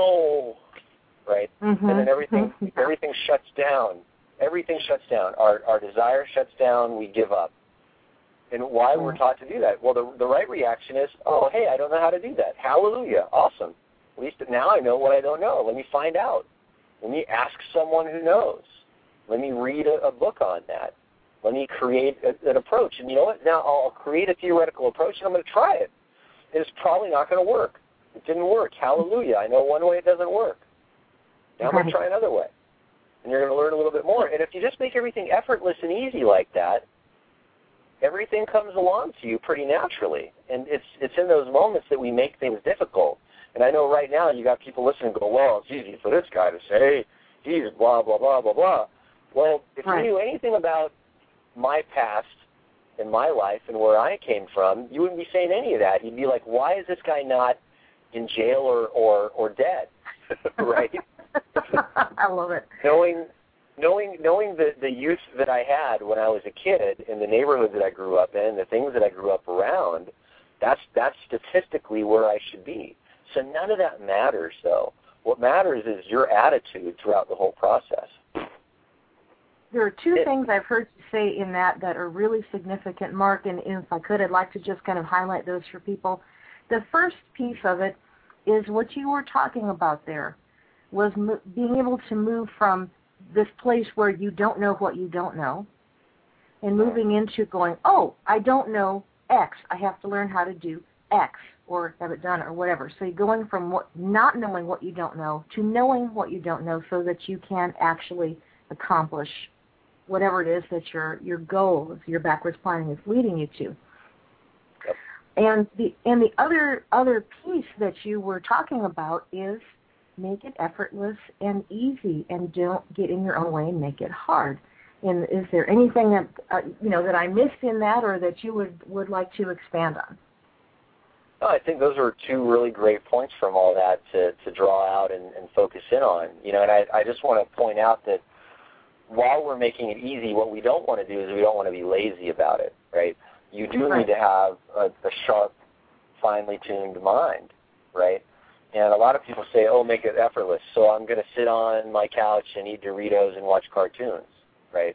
no, right? Mm-hmm. And then everything shuts down. Everything shuts down. Our desire shuts down. We give up. And why we're taught to do that? Well, the right reaction is, oh, hey, I don't know how to do that. Hallelujah. Awesome. At least now I know what I don't know. Let me find out. Let me ask someone who knows. Let me read a book on that. Let me create an approach. And you know what? Now I'll create a theoretical approach, and I'm going to try it. And it's probably not going to work. It didn't work. Hallelujah. I know one way it doesn't work. Now I'm going to try another way. And you're going to learn a little bit more. And if you just make everything effortless and easy like that, everything comes along to you pretty naturally. And it's in those moments that we make things difficult. And I know right now you got people listening and go, well, it's easy for this guy to say, he's blah, blah, blah, blah, blah. Well, if you knew anything about my past and my life and where I came from, you wouldn't be saying any of that. You'd be like, why is this guy not in jail or dead? Right? I love it. Knowing the youth that I had when I was a kid in the neighborhood that I grew up in, the things that I grew up around, that's statistically where I should be. So none of that matters, though. What matters is your attitude throughout the whole process. There are two things I've heard you say in that are really significant, Mark, and if I could, I'd like to just kind of highlight those for people. The first piece of it is what you were talking about there. was being able to move from this place where you don't know what you don't know and moving into going, oh, I don't know X. I have to learn how to do X or have it done or whatever. So you're going from not knowing what you don't know to knowing what you don't know so that you can actually accomplish whatever it is that your goal, your backwards planning is leading you to. And the other piece that you were talking about is make it effortless and easy, and don't get in your own way and make it hard. And is there anything that that I missed in that, or that you would like to expand on? Oh, I think those are two really great points from all that to draw out and focus in on. And I just want to point out that while we're making it easy, what we don't want to do is we don't want to be lazy about it, right? You do need to have a sharp, finely tuned mind, right? And a lot of people say, oh, make it effortless. So I'm going to sit on my couch and eat Doritos and watch cartoons, right?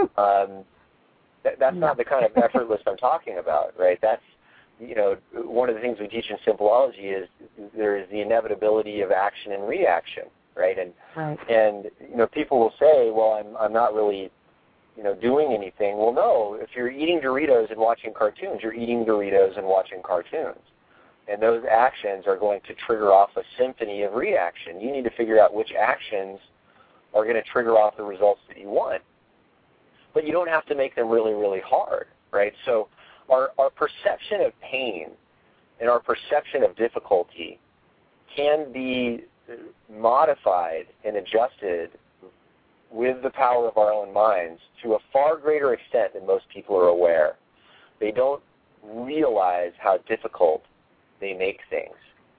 That's not the kind of effortless I'm talking about, right? That's, one of the things we teach in Simpleology is there is the inevitability of action and reaction, right? And people will say, well, I'm not really, doing anything. Well, no, if you're eating Doritos and watching cartoons, you're eating Doritos and watching cartoons. And those actions are going to trigger off a symphony of reaction. You need to figure out which actions are going to trigger off the results that you want. But you don't have to make them really, really hard, right? So our perception of pain and our perception of difficulty can be modified and adjusted with the power of our own minds to a far greater extent than most people are aware. They don't realize how difficult they make things.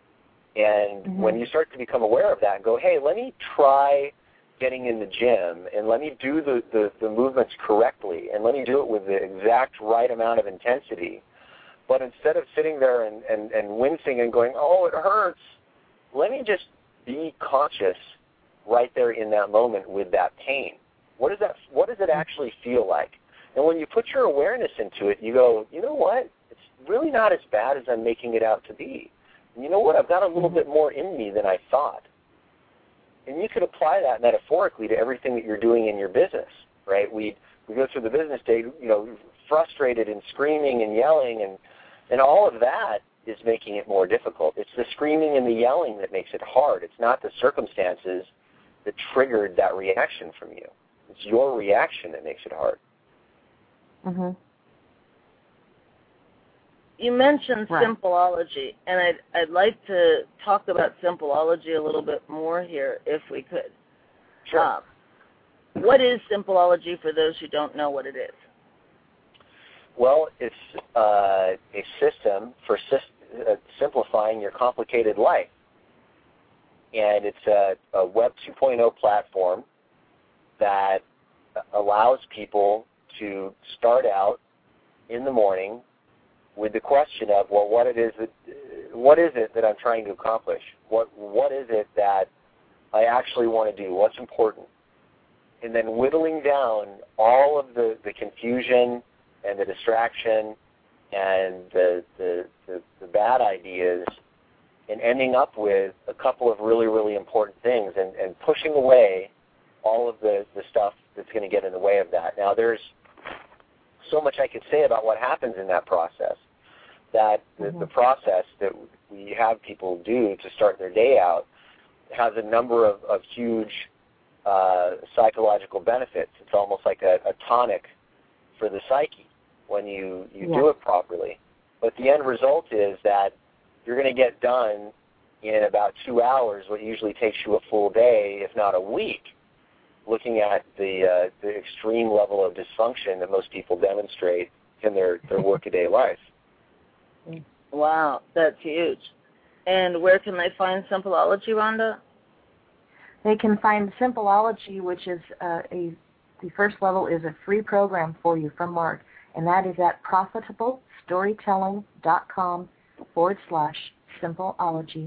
And when you start to become aware of that and go, hey, let me try getting in the gym and let me do the movements correctly and let me do it with the exact right amount of intensity. But instead of sitting there and wincing and going, oh, it hurts, let me just be conscious right there in that moment with that pain. What does it actually feel like? And when you put your awareness into it, you go, you know what? It's really not as bad as I'm making it out to be. And you know what? I've got a little bit more in me than I thought. And you could apply that metaphorically to everything that you're doing in your business, right? We go through the business day, frustrated and screaming and yelling, and all of that is making it more difficult. It's the screaming and the yelling that makes it hard. It's not the circumstances that triggered that reaction from you. It's your reaction that makes it hard. You mentioned Simpleology, and I'd like to talk about Simpleology a little bit more here, if we could. Sure. What is Simpleology for those who don't know what it is? Well, it's a system for simplifying your complicated life. And it's a Web 2.0 platform that allows people to start out in the morning with the question of, well, what is it that I'm trying to accomplish? What is it that I actually want to do? What's important? And then whittling down all of the confusion and the distraction and the bad ideas, and ending up with a couple of really, really important things, and pushing away all of the stuff that's going to get in the way of that. Now, there's so much I could say about what happens in that process, that the process that we have people do to start their day out has a number of huge psychological benefits. It's almost like a tonic for the psyche when you do it properly. But the end result is that you're going to get done in about 2 hours what usually takes you a full day, if not a week, looking at the extreme level of dysfunction that most people demonstrate in their workaday life. Wow, that's huge. And where can they find Simpleology, Rhonda? They can find Simpleology, which is the first level is a free program for you from Mark, and that is at profitablestorytelling.com/Simpleology.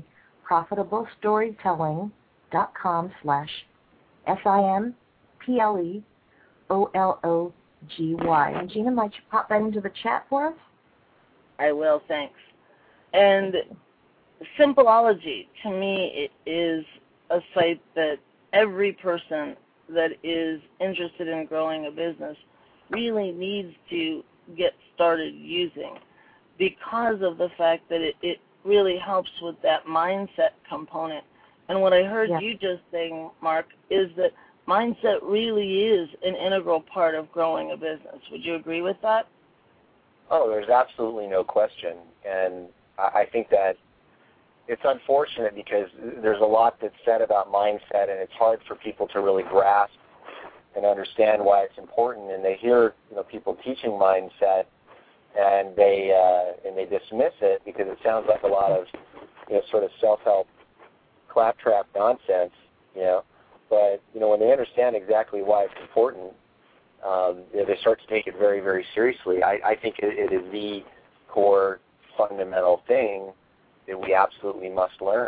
profitablestorytelling.com/SIMPLEOLOGY. And Gina, might you pop that into the chat for us? I will, thanks. And Simpleology, to me, it is a site that every person that is interested in growing a business really needs to get started using, because of the fact that it really helps with that mindset component. And what I heard you just saying, Mark, is that mindset really is an integral part of growing a business. Would you agree with that? Oh, there's absolutely no question. And I think that it's unfortunate because there's a lot that's said about mindset, and it's hard for people to really grasp and understand why it's important. And they hear, people teaching mindset, and they dismiss it because it sounds like a lot of, sort of self-help claptrap nonsense, But, when they understand exactly why it's important, they start to take it very, very seriously. I think it is the core fundamental thing that we absolutely must learn.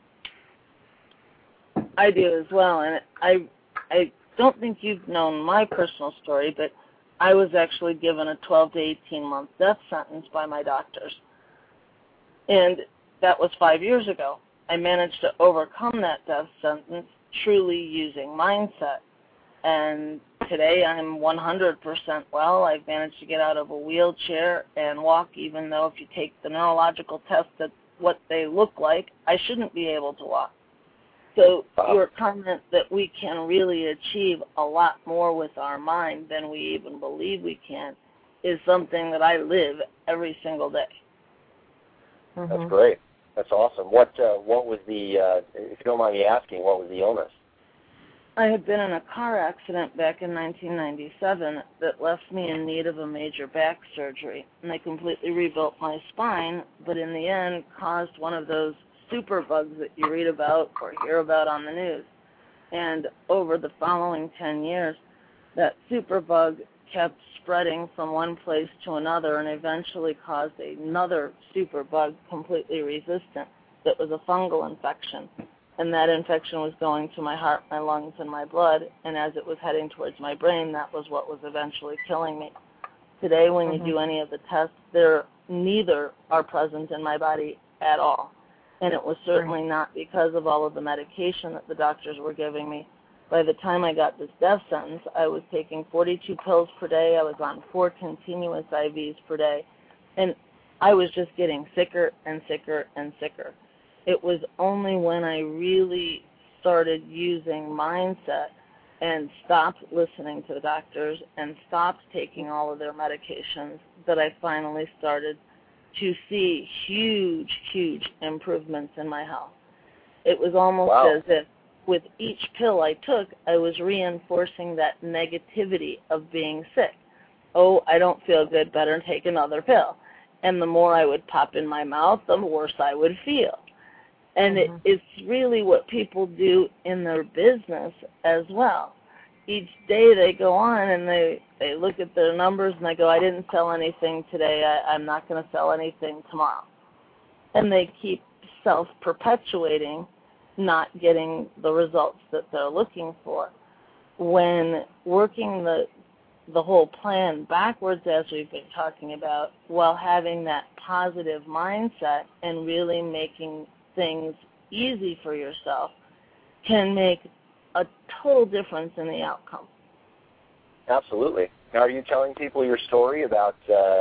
I do as well, and I don't think you've known my personal story, but I was actually given a 12 to 18-month death sentence by my doctors, and that was 5 years ago. I managed to overcome that death sentence truly using mindset, and today I'm 100% well. I've managed to get out of a wheelchair and walk, even though if you take the neurological test at what they look like, I shouldn't be able to walk. So your comment that we can really achieve a lot more with our mind than we even believe we can is something that I live every single day. Mm-hmm. That's great. That's awesome. What was the, if you don't mind me asking, what was the illness? I had been in a car accident back in 1997 that left me in need of a major back surgery, and they completely rebuilt my spine, but in the end caused one of those super bugs that you read about or hear about on the news. And over the following 10 years, that super bug kept spreading from one place to another and eventually caused another super bug completely resistant that was a fungal infection. And that infection was going to my heart, my lungs, and my blood, and as it was heading towards my brain, that was what was eventually killing me. Today, when you do any of the tests, neither are present in my body at all. And it was certainly not because of all of the medication that the doctors were giving me. By the time I got this death sentence, I was taking 42 pills per day. I was on 4 continuous IVs per day. And I was just getting sicker and sicker and sicker. It was only when I really started using mindset and stopped listening to the doctors and stopped taking all of their medications that I finally started to see huge, huge improvements in my health. It was almost as if with each pill I took, I was reinforcing that negativity of being sick. Oh, I don't feel good, better take another pill. And the more I would pop in my mouth, the worse I would feel. And it's really what people do in their business as well. Each day they go on and they look at their numbers and they go, I didn't sell anything today, I'm not going to sell anything tomorrow. And they keep self-perpetuating, not getting the results that they're looking for. When working the whole plan backwards, as we've been talking about, while having that positive mindset and really making things easy for yourself, can make a total difference in the outcome. Absolutely. Now, are you telling people your story about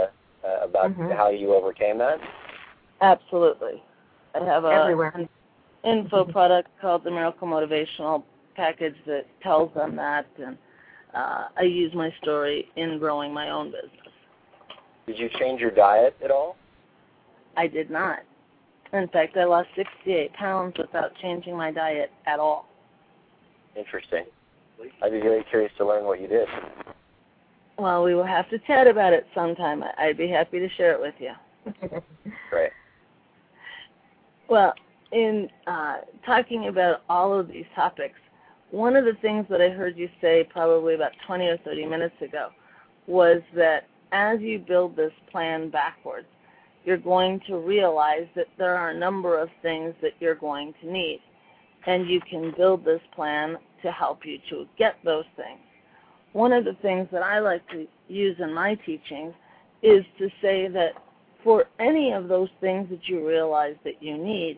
how you overcame that? Absolutely. I have an info product called the Miracle Motivational Package that tells them that, and I use my story in growing my own business. Did you change your diet at all? I did not. In fact, I lost 68 pounds without changing my diet at all. Interesting. I'd be very curious to learn what you did. Well, we will have to chat about it sometime. I'd be happy to share it with you. Great. Well, in talking about all of these topics, one of the things that I heard you say probably about 20 or 30 minutes ago was that as you build this plan backwards, you're going to realize that there are a number of things that you're going to need, and you can build this plan to help you to get those things. One of the things that I like to use in my teachings is to say that for any of those things that you realize that you need,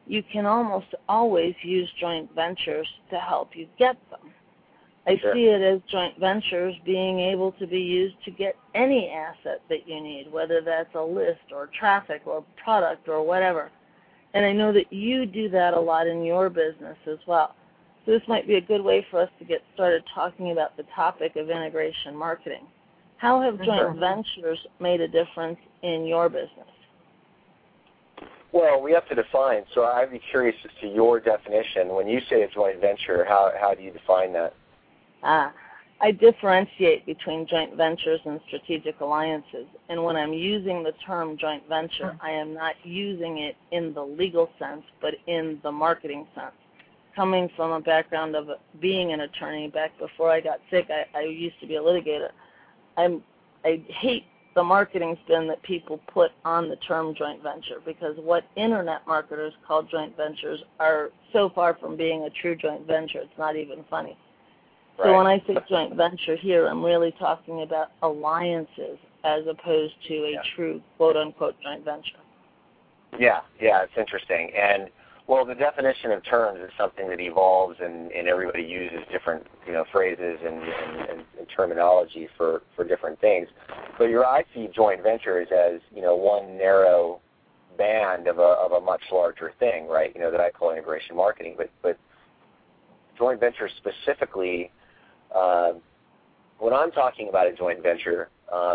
you can almost always use joint ventures to help you get them. I see it as joint ventures being able to be used to get any asset that you need, whether that's a list or traffic or product or whatever. And I know that you do that a lot in your business as well. So this might be a good way for us to get started talking about the topic of integration marketing. How have joint ventures made a difference in your business? Well, we have to define. So I'd be curious as to your definition. When you say a joint venture, how do you define that? I differentiate between joint ventures and strategic alliances. And when I'm using the term joint venture, I am not using it in the legal sense, but in the marketing sense. Coming from a background of being an attorney back before I got sick, I used to be a litigator. I hate the marketing spin that people put on the term joint venture, because what internet marketers call joint ventures are so far from being a true joint venture, it's not even funny. Right. So when I say joint venture here, I'm really talking about alliances as opposed to a true quote-unquote joint venture. Yeah, it's interesting. And, well, the definition of terms is something that evolves, and everybody uses different, phrases and terminology for different things. But I see joint ventures as, one narrow band of a much larger thing, right, that I call integration marketing. But joint venture specifically, when I'm talking about a joint venture,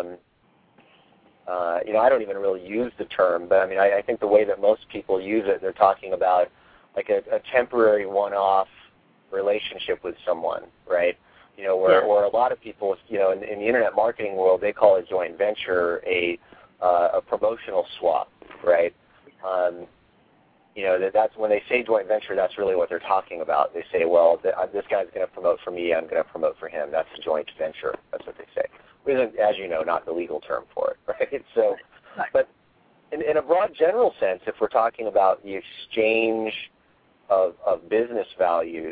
I don't even really use the term, but I think the way that most people use it, they're talking about like a temporary one-off relationship with someone, right? Or a lot of people, in the internet marketing world, they call a joint venture a promotional swap, right? That's when they say joint venture, that's really what they're talking about. They say, well, this guy's going to promote for me, I'm going to promote for him. That's a joint venture. That's what they say. Which is, as you know, not the legal term for it, right? So, but in a broad general sense, if we're talking about the exchange of business values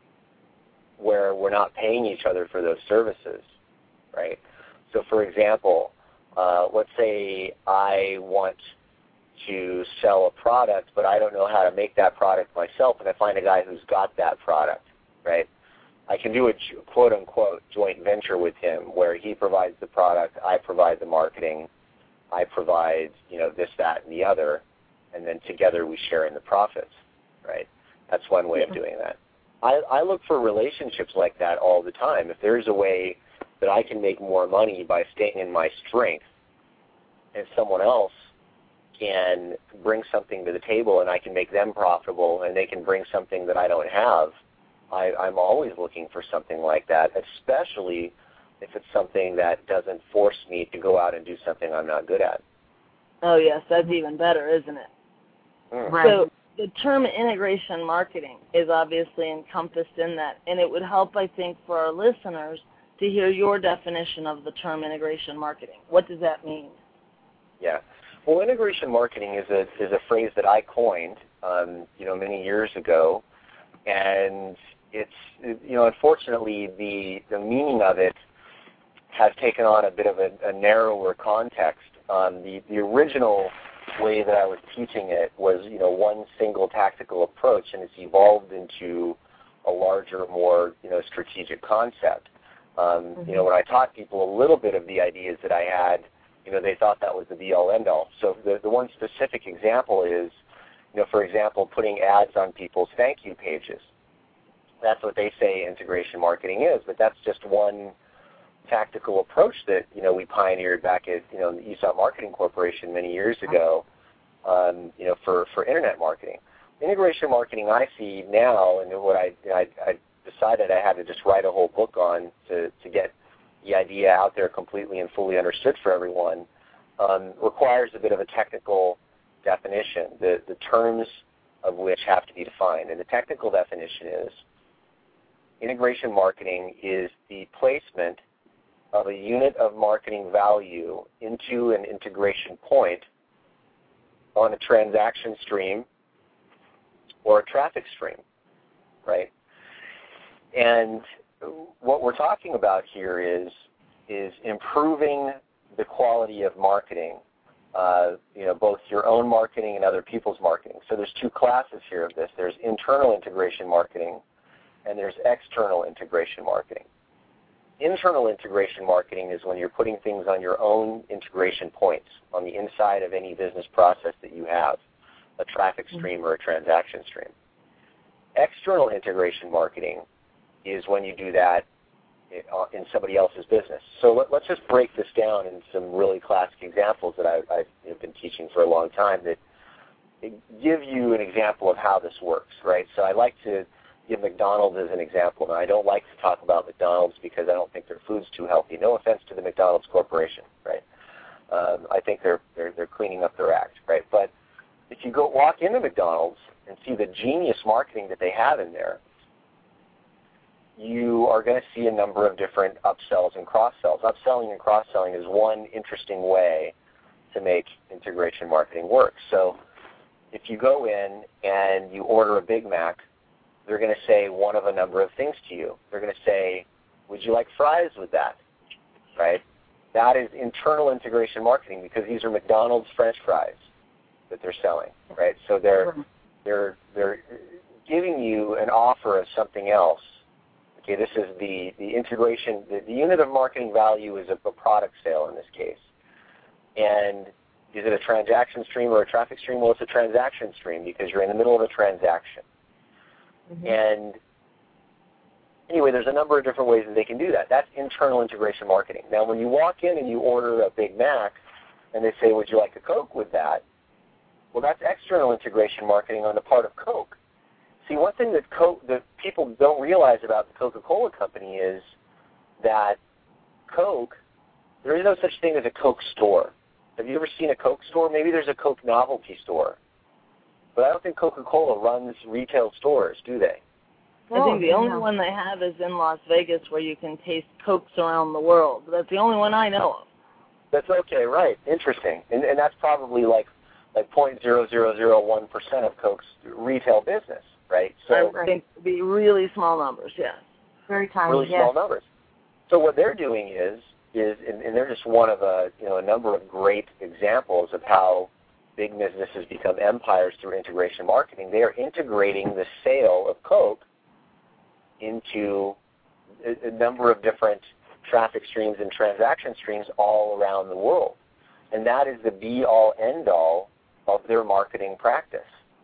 where we're not paying each other for those services, right? So, for example, let's say I want to sell a product, but I don't know how to make that product myself, and I find a guy who's got that product, right? I can do a quote-unquote joint venture with him where he provides the product, I provide the marketing, I provide, this, that, and the other, and then together we share in the profits, right? That's one way of doing that. I look for relationships like that all the time. If there's a way that I can make more money by staying in my strength and someone else can bring something to the table and I can make them profitable and they can bring something that I don't have, I'm always looking for something like that, especially if it's something that doesn't force me to go out and do something I'm not good at. Oh, yes, that's even better, isn't it? Right. So the term integration marketing is obviously encompassed in that, and it would help, I think, for our listeners to hear your definition of the term integration marketing. What does that mean? Yeah. Well, integration marketing is a phrase that I coined, many years ago, and it's, unfortunately, the meaning of it has taken on a bit of a narrower context. The original way that I was teaching it was, one single tactical approach, and it's evolved into a larger, more, strategic concept. When I taught people a little bit of the ideas that I had, they thought that was the be-all, end-all. So the one specific example is, for example, putting ads on people's thank you pages. That's what they say integration marketing is, but that's just one tactical approach that, we pioneered back at, the ESOP Marketing Corporation many years ago, for internet marketing. Integration marketing I see now, and what I decided I had to just write a whole book on to get the idea out there completely and fully understood for everyone, requires a bit of a technical definition, the terms of which have to be defined. And the technical definition is integration marketing is the placement of a unit of marketing value into an integration point on a transaction stream or a traffic stream, right? And what we're talking about here is improving the quality of marketing both your own marketing and other people's marketing. So there's two classes here of this. There's internal integration marketing, and there's external integration marketing. Internal integration marketing is when you're putting things on your own integration points on the inside of any business process that you have, a traffic stream or a transaction stream. External integration marketing is when you do that in somebody else's business. So let's just break this down in some really classic examples that I've been teaching for a long time that give you an example of how this works, right? So I like to give McDonald's as an example. Now, I don't like to talk about McDonald's because I don't think their food's too healthy. No offense to the McDonald's Corporation, right? I think they're cleaning up their act, right? But if you go walk into McDonald's and see the genius marketing that they have in there, you are going to see a number of different upsells and cross-sells. Upselling and cross-selling is one interesting way to make integration marketing work. So if you go in and you order a Big Mac, they're going to say one of a number of things to you. They're going to say, would you like fries with that, right? That is internal integration marketing because these are McDonald's French fries that they're selling, right? So they're giving you an offer of something else. Okay, this is the integration. The unit of marketing value is a product sale in this case. And is it a transaction stream or a traffic stream? Well, it's a transaction stream because you're in the middle of a transaction. Mm-hmm. And anyway, there's a number of different ways that they can do that. That's internal integration marketing. Now, when you walk in and you order a Big Mac and they say, would you like a Coke with that? Well, that's external integration marketing on the part of Coke. See, one thing that people don't realize about the Coca-Cola Company is that Coke, there is no such thing as a Coke store. Have you ever seen a Coke store? Maybe there's a Coke novelty store. But I don't think Coca-Cola runs retail stores, do they? I think the only one they have is in Las Vegas where you can taste Cokes around the world. That's the only one I know of. That's okay, right. Interesting. And that's probably like 0.0001% of Coke's retail business, right? So I think it would be really small numbers, yes. Very tiny, really small numbers. So what they're doing is and they're just one of a number of great examples of how big businesses become empires through integration marketing. They are integrating the sale of Coke into a number of different traffic streams and transaction streams all around the world. And that is the be-all, end-all of their marketing practice.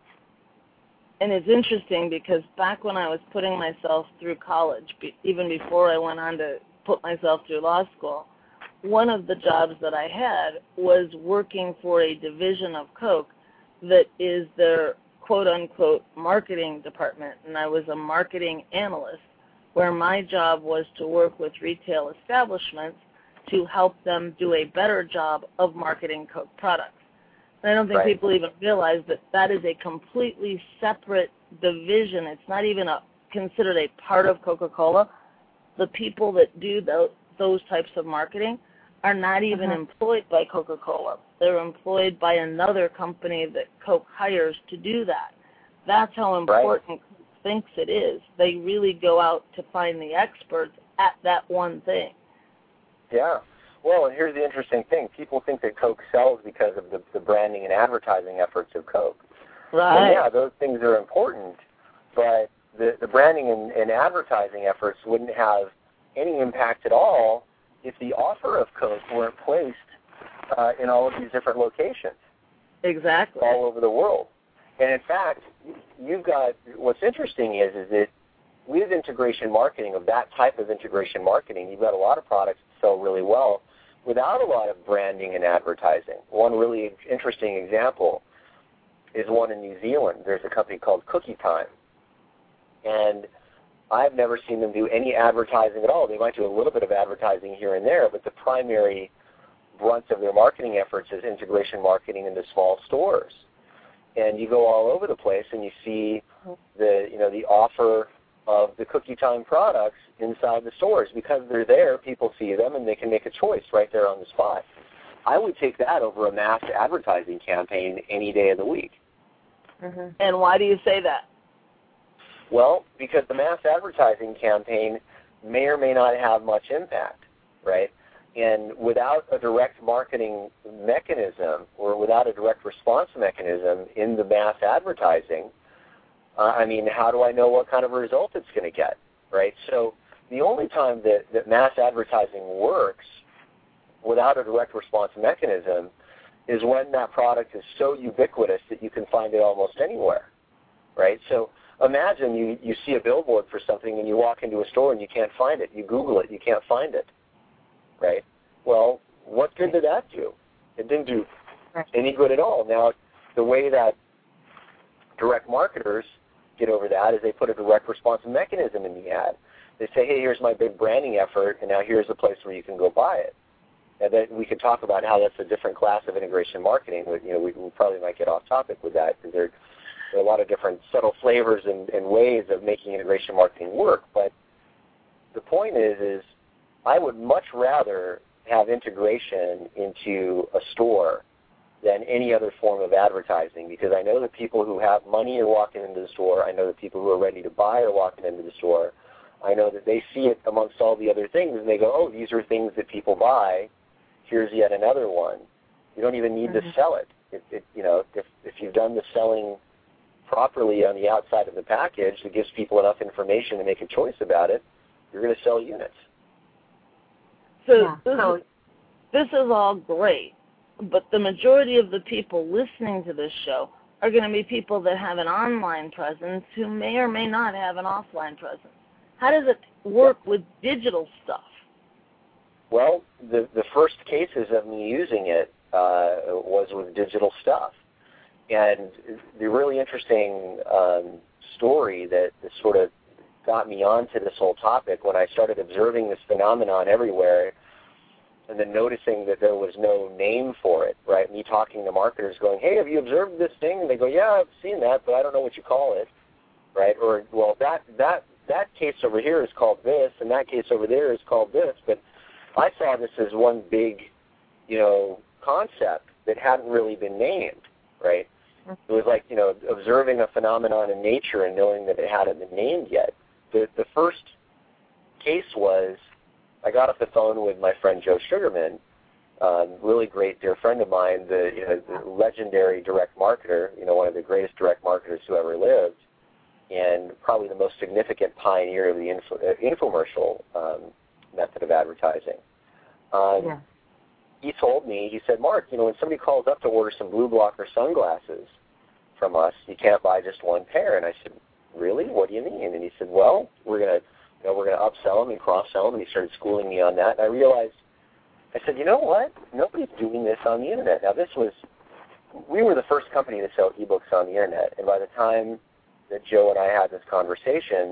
And it's interesting because back when I was putting myself through college, even before I went on to put myself through law school, one of the jobs that I had was working for a division of Coke that is their quote-unquote marketing department, and I was a marketing analyst where my job was to work with retail establishments to help them do a better job of marketing Coke products. And I don't think people even realize that that is a completely separate division. It's not even considered a part of Coca-Cola. The people that do those types of marketing are not even employed by Coca-Cola. They're employed by another company that Coke hires to do that. That's how important Coke thinks it is. They really go out to find the experts at that one thing. Yeah. Well, and here's the interesting thing. People think that Coke sells because of the branding and advertising efforts of Coke. Right. And yeah, those things are important, but the branding and advertising efforts wouldn't have any impact at all if the offer of Coke weren't placed in all of these different locations. Exactly. All over the world. And in fact, you've got, what's interesting is that with integration marketing, of that type of integration marketing, you've got a lot of products that sell really well without a lot of branding and advertising. One really interesting example is one in New Zealand. There's a company called Cookie Time. And I've never seen them do any advertising at all. They might do a little bit of advertising here and there, but the primary brunt of their marketing efforts is integration marketing into small stores. And you go all over the place and you see the offer of the Cookie Time products inside the stores. Because they're there, people see them and they can make a choice right there on the spot. I would take that over a mass advertising campaign any day of the week. Mm-hmm. And why do you say that? Well, because the mass advertising campaign may or may not have much impact, right? And without a direct marketing mechanism or without a direct response mechanism in the mass advertising, how do I know what kind of result it's going to get, right? So the only time that mass advertising works without a direct response mechanism is when that product is so ubiquitous that you can find it almost anywhere, right? So imagine you see a billboard for something and you walk into a store and you can't find it. You Google it, you can't find it, right? Well, what good did that do? It didn't do any good at all. Now, the way that direct marketers get over that is they put a direct response mechanism in the ad. They say, hey, here's my big branding effort, and now here's a place where you can go buy it. And then we could talk about how that's a different class of integration marketing. We probably might get off topic with that because there are a lot of different subtle flavors and ways of making integration marketing work. But the point is I would much rather have integration into a store than any other form of advertising, because I know the people who have money are walking into the store. I know the people who are ready to buy are walking into the store. I know that they see it amongst all the other things, and they go, oh, these are things that people buy. Here's yet another one. You don't even need to sell it. If you've done the selling properly on the outside of the package that gives people enough information to make a choice about it, you're going to sell units. So this is all great, but the majority of the people listening to this show are going to be people that have an online presence who may or may not have an offline presence. How does it work with digital stuff? Well, the first cases of me using it was with digital stuff. And the really interesting story that sort of got me onto this whole topic when I started observing this phenomenon everywhere and then noticing that there was no name for it, right? Me talking to marketers going, hey, have you observed this thing? And they go, yeah, I've seen that, but I don't know what you call it, right? Or, well, that case over here is called this, and that case over there is called this, but I saw this as one big, concept that hadn't really been named, right? It was like, observing a phenomenon in nature and knowing that it hadn't been named yet. The first case was I got off the phone with my friend Joe Sugarman, really great dear friend of mine, the legendary direct marketer, one of the greatest direct marketers who ever lived, and probably the most significant pioneer of the infomercial method of advertising. He told me, he said, Mark, when somebody calls up to order some blue blocker sunglasses from us, you can't buy just one pair. And I said, really? What do you mean? And he said, well, we're going to upsell them and cross-sell them. And he started schooling me on that. And I realized, I said, you know what? Nobody's doing this on the Internet. Now, we were the first company to sell ebooks on the Internet. And by the time that Joe and I had this conversation,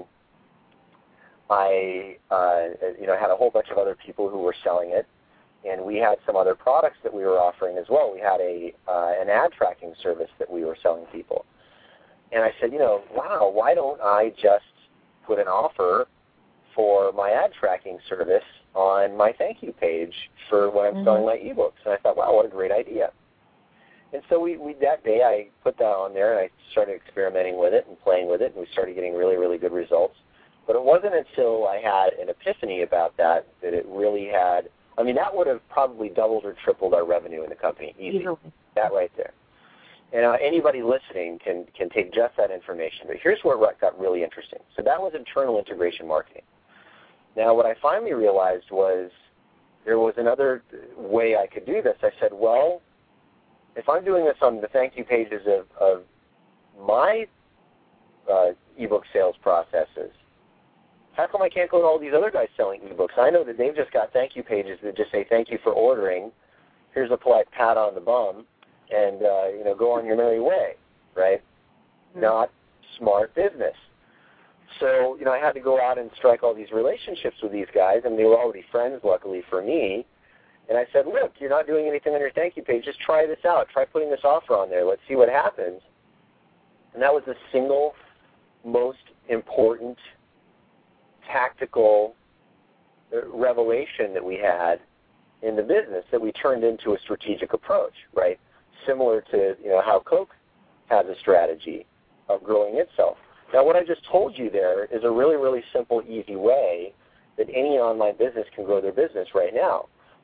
I had a whole bunch of other people who were selling it, and we had some other products that we were offering as well. We had an ad tracking service that we were selling people. And I said, wow, why don't I just put an offer for my ad tracking service on my thank you page for when I'm selling my ebooks? And I thought, wow, what a great idea. And so we that day I put that on there, and I started experimenting with it and playing with it, and we started getting really, really good results. But it wasn't until I had an epiphany about that it really had, that would have probably doubled or tripled our revenue in the company. Easy. That right there. And anybody listening can take just that information. But here's where it got really interesting. So that was internal integration marketing. Now what I finally realized was there was another way I could do this. I said, well, if I'm doing this on the thank you pages of my ebook sales processes, how come I can't go to all these other guys selling ebooks? I know that they've just got thank you pages that just say thank you for ordering. Here's a polite pat on the bum, and go on your merry way, right? Not smart business. So I had to go out and strike all these relationships with these guys, and they were already friends, luckily for me. And I said, look, you're not doing anything on your thank you page. Just try this out. Try putting this offer on there. Let's see what happens. And that was the single most important tactical revelation that we had in the business that we turned into a strategic approach, right? Similar to how Coke has a strategy of growing itself. Now, what I just told you there is a really, really simple, easy way that any online business can grow their business right now.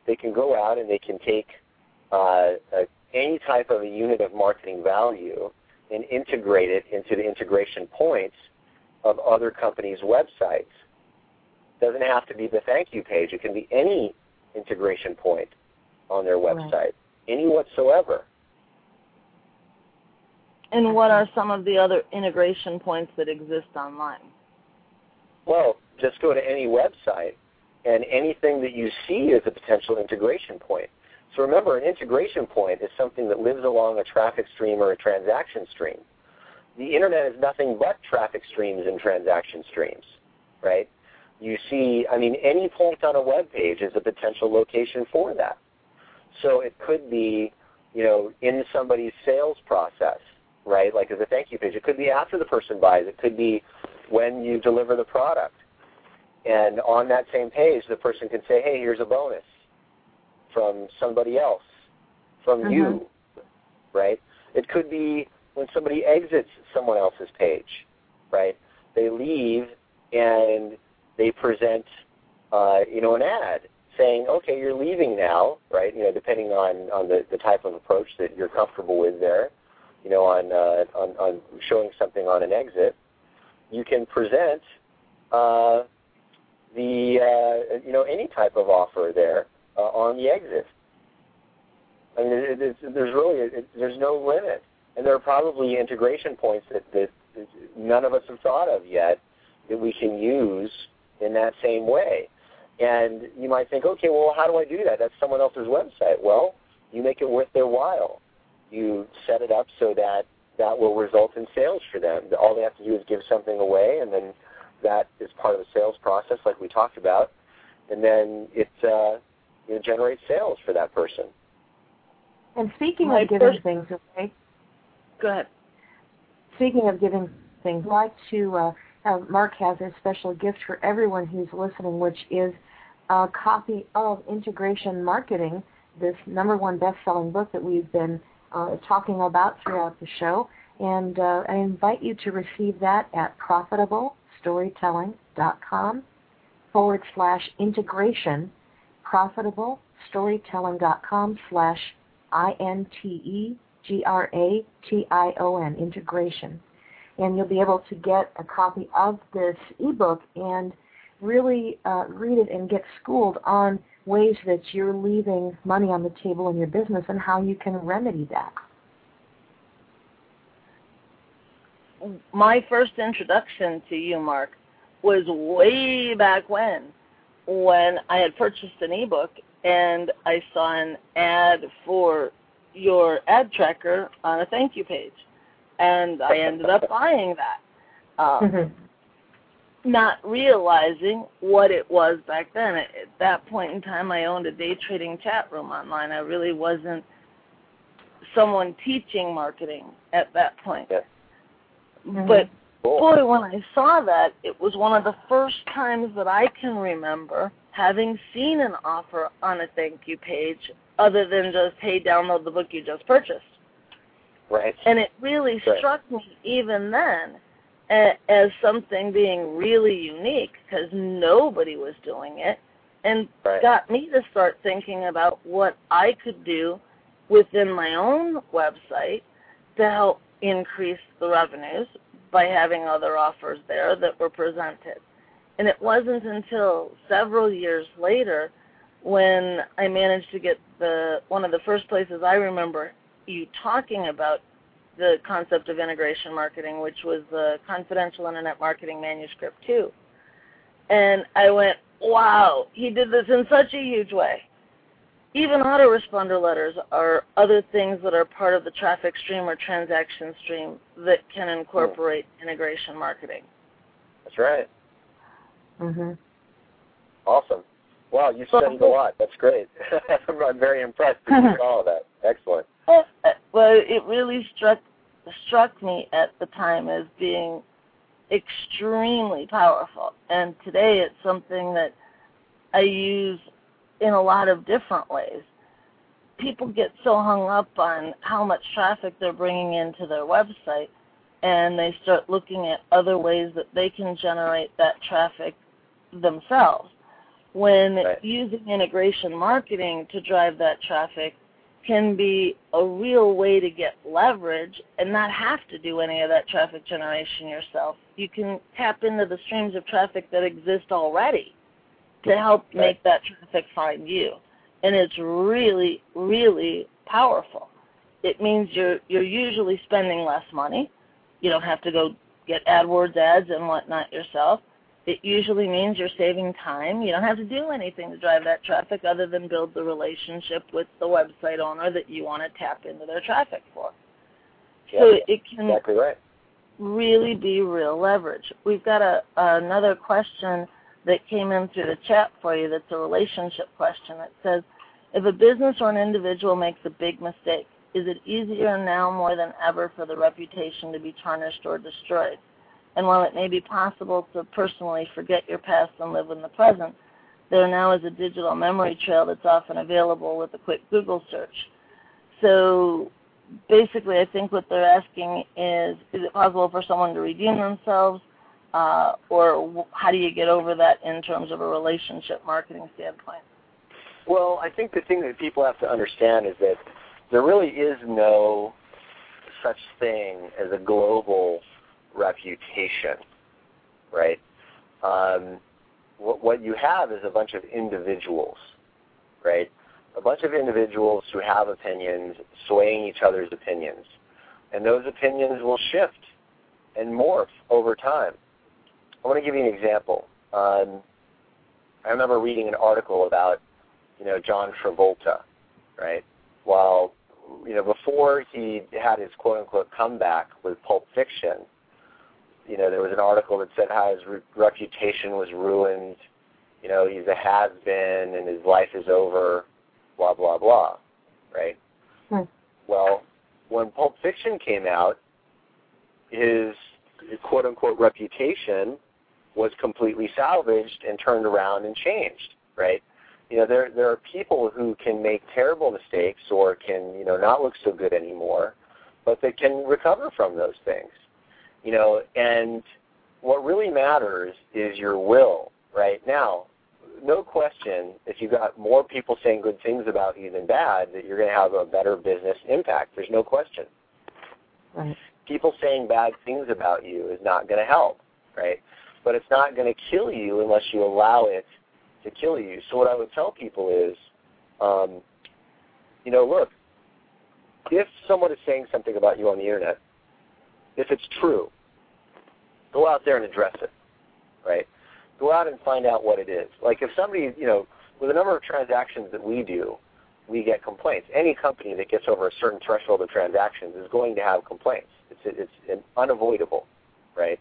they can go out and they can take any type of a unit of marketing value and integrate it into the integration points of other companies' websites. It doesn't have to be the thank you page. It can be any integration point on their website, any whatsoever. And what are some of the other integration points that exist online? Well, just go to any website, and anything that you see is a potential integration point. So remember, an integration point is something that lives along a traffic stream or a transaction stream. The Internet is nothing but traffic streams and transaction streams, right? You see, I mean, any point on a web page is a potential location for that. So it could be, you know, in somebody's sales process, right, like as a thank you page. It could be after the person buys. It could be when you deliver the product. And on that same page, the person can say, hey, here's a bonus from somebody else, from you, right? It could be when somebody exits someone else's page, right? They leave and they present, you know, an ad saying, okay, you're leaving now, right? You know, depending on the type of approach that you're comfortable with there, you know, on showing something on an exit, you can present you know, any type of offer there on the exit. I mean, there's no limit, and there are probably integration points that none of us have thought of yet that we can use in that same way. And you might think, okay, well, how do I do that? That's someone else's website. Well, you make it worth their while. You set it up so that that will result in sales for them. All they have to do is give something away, and then that is part of the sales process like we talked about, and then it generates sales for that person. And speaking of giving things away, go ahead. Speaking of giving things, I'd like to Mark has a special gift for everyone who's listening, which is a copy of Integration Marketing, this #1 best-selling book that we've been talking about throughout the show. And I invite you to receive that at profitablestorytelling.com/integration, profitablestorytelling.com/INTEGRATION, integration. And you'll be able to get a copy of this ebook and really read it and get schooled on ways that you're leaving money on the table in your business and how you can remedy that. My first introduction to you, Mark, was way back when I had purchased an ebook and I saw an ad for your ad tracker on a thank you page. And I ended up buying that, not realizing what it was back then. At that point in time, I owned a day trading chat room online. I really wasn't someone teaching marketing at that point. Yeah. But, boy, when I saw that, it was one of the first times that I can remember having seen an offer on a thank you page other than just, hey, download the book you just purchased. Right. And it really struck me even then as something being really unique because nobody was doing it, and got me to start thinking about what I could do within my own website to help increase the revenues by having other offers there that were presented. And it wasn't until several years later when I managed to get one of the first places I remember you talking about the concept of integration marketing, which was the Confidential Internet Marketing Manuscript 2. And I went, wow, he did this in such a huge way. Even autoresponder letters are other things that are part of the traffic stream or transaction stream that can incorporate integration marketing. That's right. Mm-hmm. Awesome. Wow, you studied a lot. That's great. I'm very impressed with all of that. Excellent. Well, it really struck me at the time as being extremely powerful. And today it's something that I use in a lot of different ways. People get so hung up on how much traffic they're bringing into their website, and they start looking at other ways that they can generate that traffic themselves. when Right. using integration marketing to drive that traffic can be a real way to get leverage and not have to do any of that traffic generation yourself. You can tap into the streams of traffic that exist already to help make that traffic find you. And it's really, really powerful. It means you're usually spending less money. You don't have to go get AdWords ads and whatnot yourself. It usually means you're saving time. You don't have to do anything to drive that traffic other than build the relationship with the website owner that you want to tap into their traffic for. Yeah, So it can exactly right. really be real leverage. We've got another question that came in through the chat for you that's a relationship question. It says, if a business or an individual makes a big mistake, is it easier now more than ever for the reputation to be tarnished or destroyed? And while it may be possible to personally forget your past and live in the present, there now is a digital memory trail that's often available with a quick Google search. So basically, I think what they're asking is it possible for someone to redeem themselves, or how do you get over that in terms of a relationship marketing standpoint? Well, I think the thing that people have to understand is that there really is no such thing as a global reputation, right? What you have is a bunch of individuals, right? A bunch of individuals who have opinions, swaying each other's opinions. And those opinions will shift and morph over time. I want to give you an example. I remember reading an article about, John Travolta, right? While, before he had his quote-unquote comeback with Pulp Fiction, there was an article that said how his reputation was ruined, he's a has-been and his life is over, blah, blah, blah, right? Well, when Pulp Fiction came out, his quote-unquote reputation was completely salvaged and turned around and changed, right? There are people who can make terrible mistakes or can, not look so good anymore, but they can recover from those things. And what really matters is your will, right? Now, no question, if you've got more people saying good things about you than bad, that you're going to have a better business impact. There's no question. Right. People saying bad things about you is not going to help, right? But it's not going to kill you unless you allow it to kill you. So what I would tell people is, look, if someone is saying something about you on the internet, if it's true, go out there and address it, right? Go out and find out what it is. Like if somebody, with the number of transactions that we do, we get complaints. Any company that gets over a certain threshold of transactions is going to have complaints. It's unavoidable, right?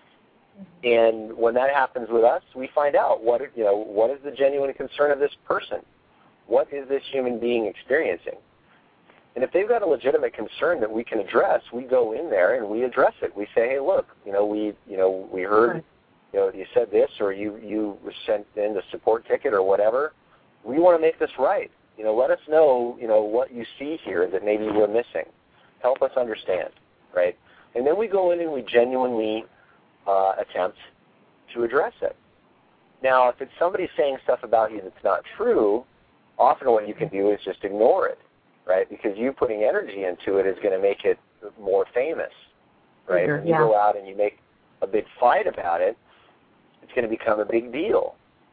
And when that happens with us, we find out what is the genuine concern of this person? What is this human being experiencing? And if they've got a legitimate concern that we can address, we go in there and we address it. We say, hey, look, we heard, you said this, or you sent in the support ticket or whatever. We want to make this right. Let us know, what you see here that maybe we're missing. Help us understand, right? And then we go in and we genuinely attempt to address it. Now, if it's somebody saying stuff about you that's not true, often what you can do is just ignore it, right? Because you putting energy into it is going to make it more famous, right? Sure, when you go out and you make a big fight about it, it's going to become a big deal.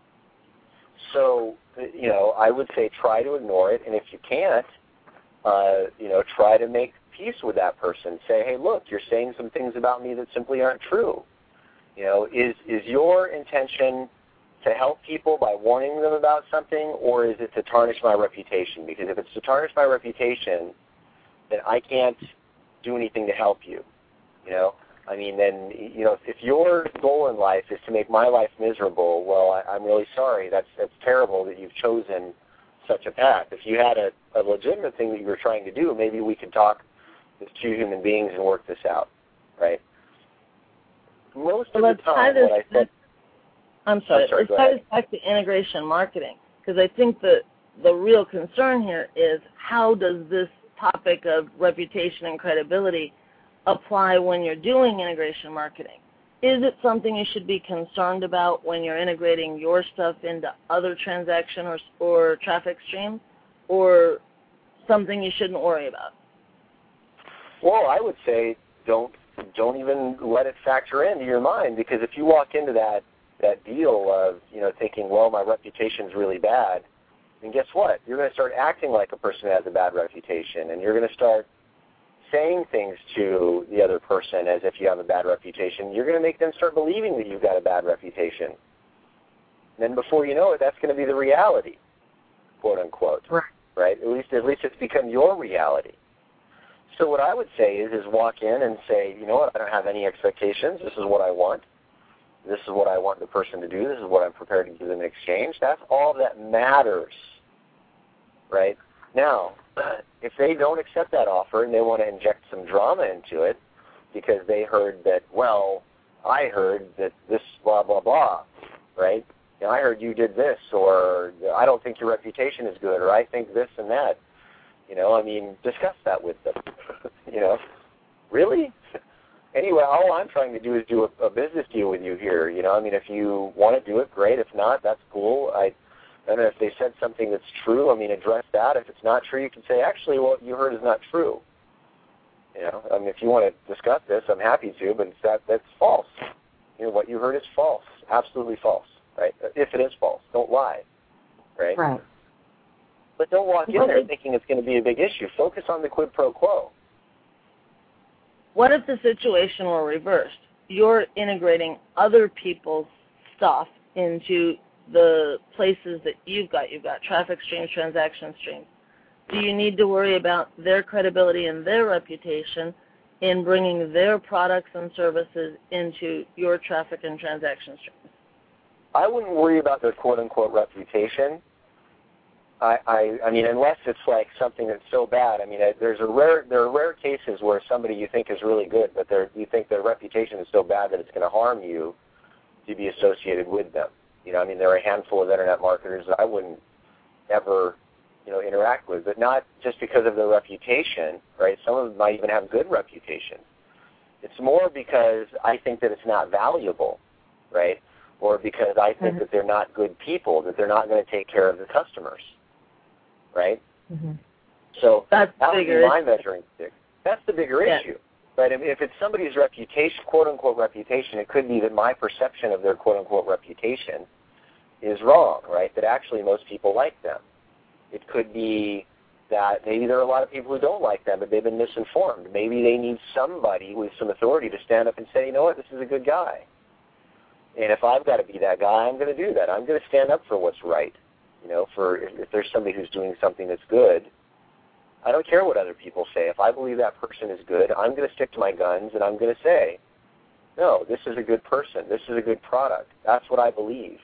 So, I would say try to ignore it, and if you can't, try to make peace with that person. Say, hey, look, you're saying some things about me that simply aren't true. Is your intention to help people by warning them about something, or is it to tarnish my reputation? Because if it's to tarnish my reputation, then I can't do anything to help you. Then, if your goal in life is to make my life miserable, well, I'm really sorry. That's terrible that you've chosen such a path. If you had a legitimate thing that you were trying to do, maybe we could talk as two human beings and work this out, right? Most of the time, what I said... I'm sorry, let's tie this back to integration marketing, because I think that the real concern here is how does this topic of reputation and credibility apply when you're doing integration marketing? is it something you should be concerned about when you're integrating your stuff into other transaction or traffic streams, or something you shouldn't worry about? Well, I would say don't even let it factor into your mind, because if you walk into that deal of, thinking, well, my reputation's really bad, then guess what? You're going to start acting like a person who has a bad reputation, and you're going to start saying things to the other person as if you have a bad reputation. You're going to make them start believing that you've got a bad reputation. And then before you know it, that's going to be the reality, quote unquote. Right? At least it's become your reality. So what I would say is walk in and say, you know what, I don't have any expectations. This is what I want. This is what I want the person to do. This is what I'm prepared to give them in exchange. That's all that matters, right? Now, if they don't accept that offer and they want to inject some drama into it because they heard that, well, I heard that this blah, blah, blah, right? I heard you did this, or I don't think your reputation is good, or I think this and that. Discuss that with them. Really? Anyway, all I'm trying to do is do a business deal with you here. If you want to do it, great. If not, that's cool. I don't know if they said something that's true. Address that. If it's not true, you can say, actually, what you heard is not true. If you want to discuss this, I'm happy to, but that's false. What you heard is false, absolutely false, right? If it is false, don't lie, right? Right. But don't walk in there thinking it's going to be a big issue. Focus on the quid pro quo. What if the situation were reversed? You're integrating other people's stuff into the places that you've got. You've got traffic streams, transaction streams. Do you need to worry about their credibility and their reputation in bringing their products and services into your traffic and transaction streams? I wouldn't worry about their quote-unquote reputation. Unless it's like something that's so bad. There are rare cases where somebody you think is really good, but you think their reputation is so bad that it's going to harm you to be associated with them. There are a handful of internet marketers that I wouldn't ever, interact with, but not just because of their reputation, right? Some of them might even have good reputation. It's more because I think that it's not valuable, right? Or because I think that they're not good people, that they're not going to take care of the customers. Right? Mm-hmm. So that would be my measuring stick. That's the bigger issue. Right? If it's somebody's reputation, quote-unquote reputation, it could be that my perception of their quote-unquote reputation is wrong, right? That actually most people like them. It could be that maybe there are a lot of people who don't like them, but they've been misinformed. Maybe they need somebody with some authority to stand up and say, you know what, this is a good guy. And if I've got to be that guy, I'm going to do that. I'm going to stand up for what's right. For if there's somebody who's doing something that's good, I don't care what other people say. If I believe that person is good, I'm going to stick to my guns, and I'm going to say, no, this is a good person. This is a good product. That's what I believe.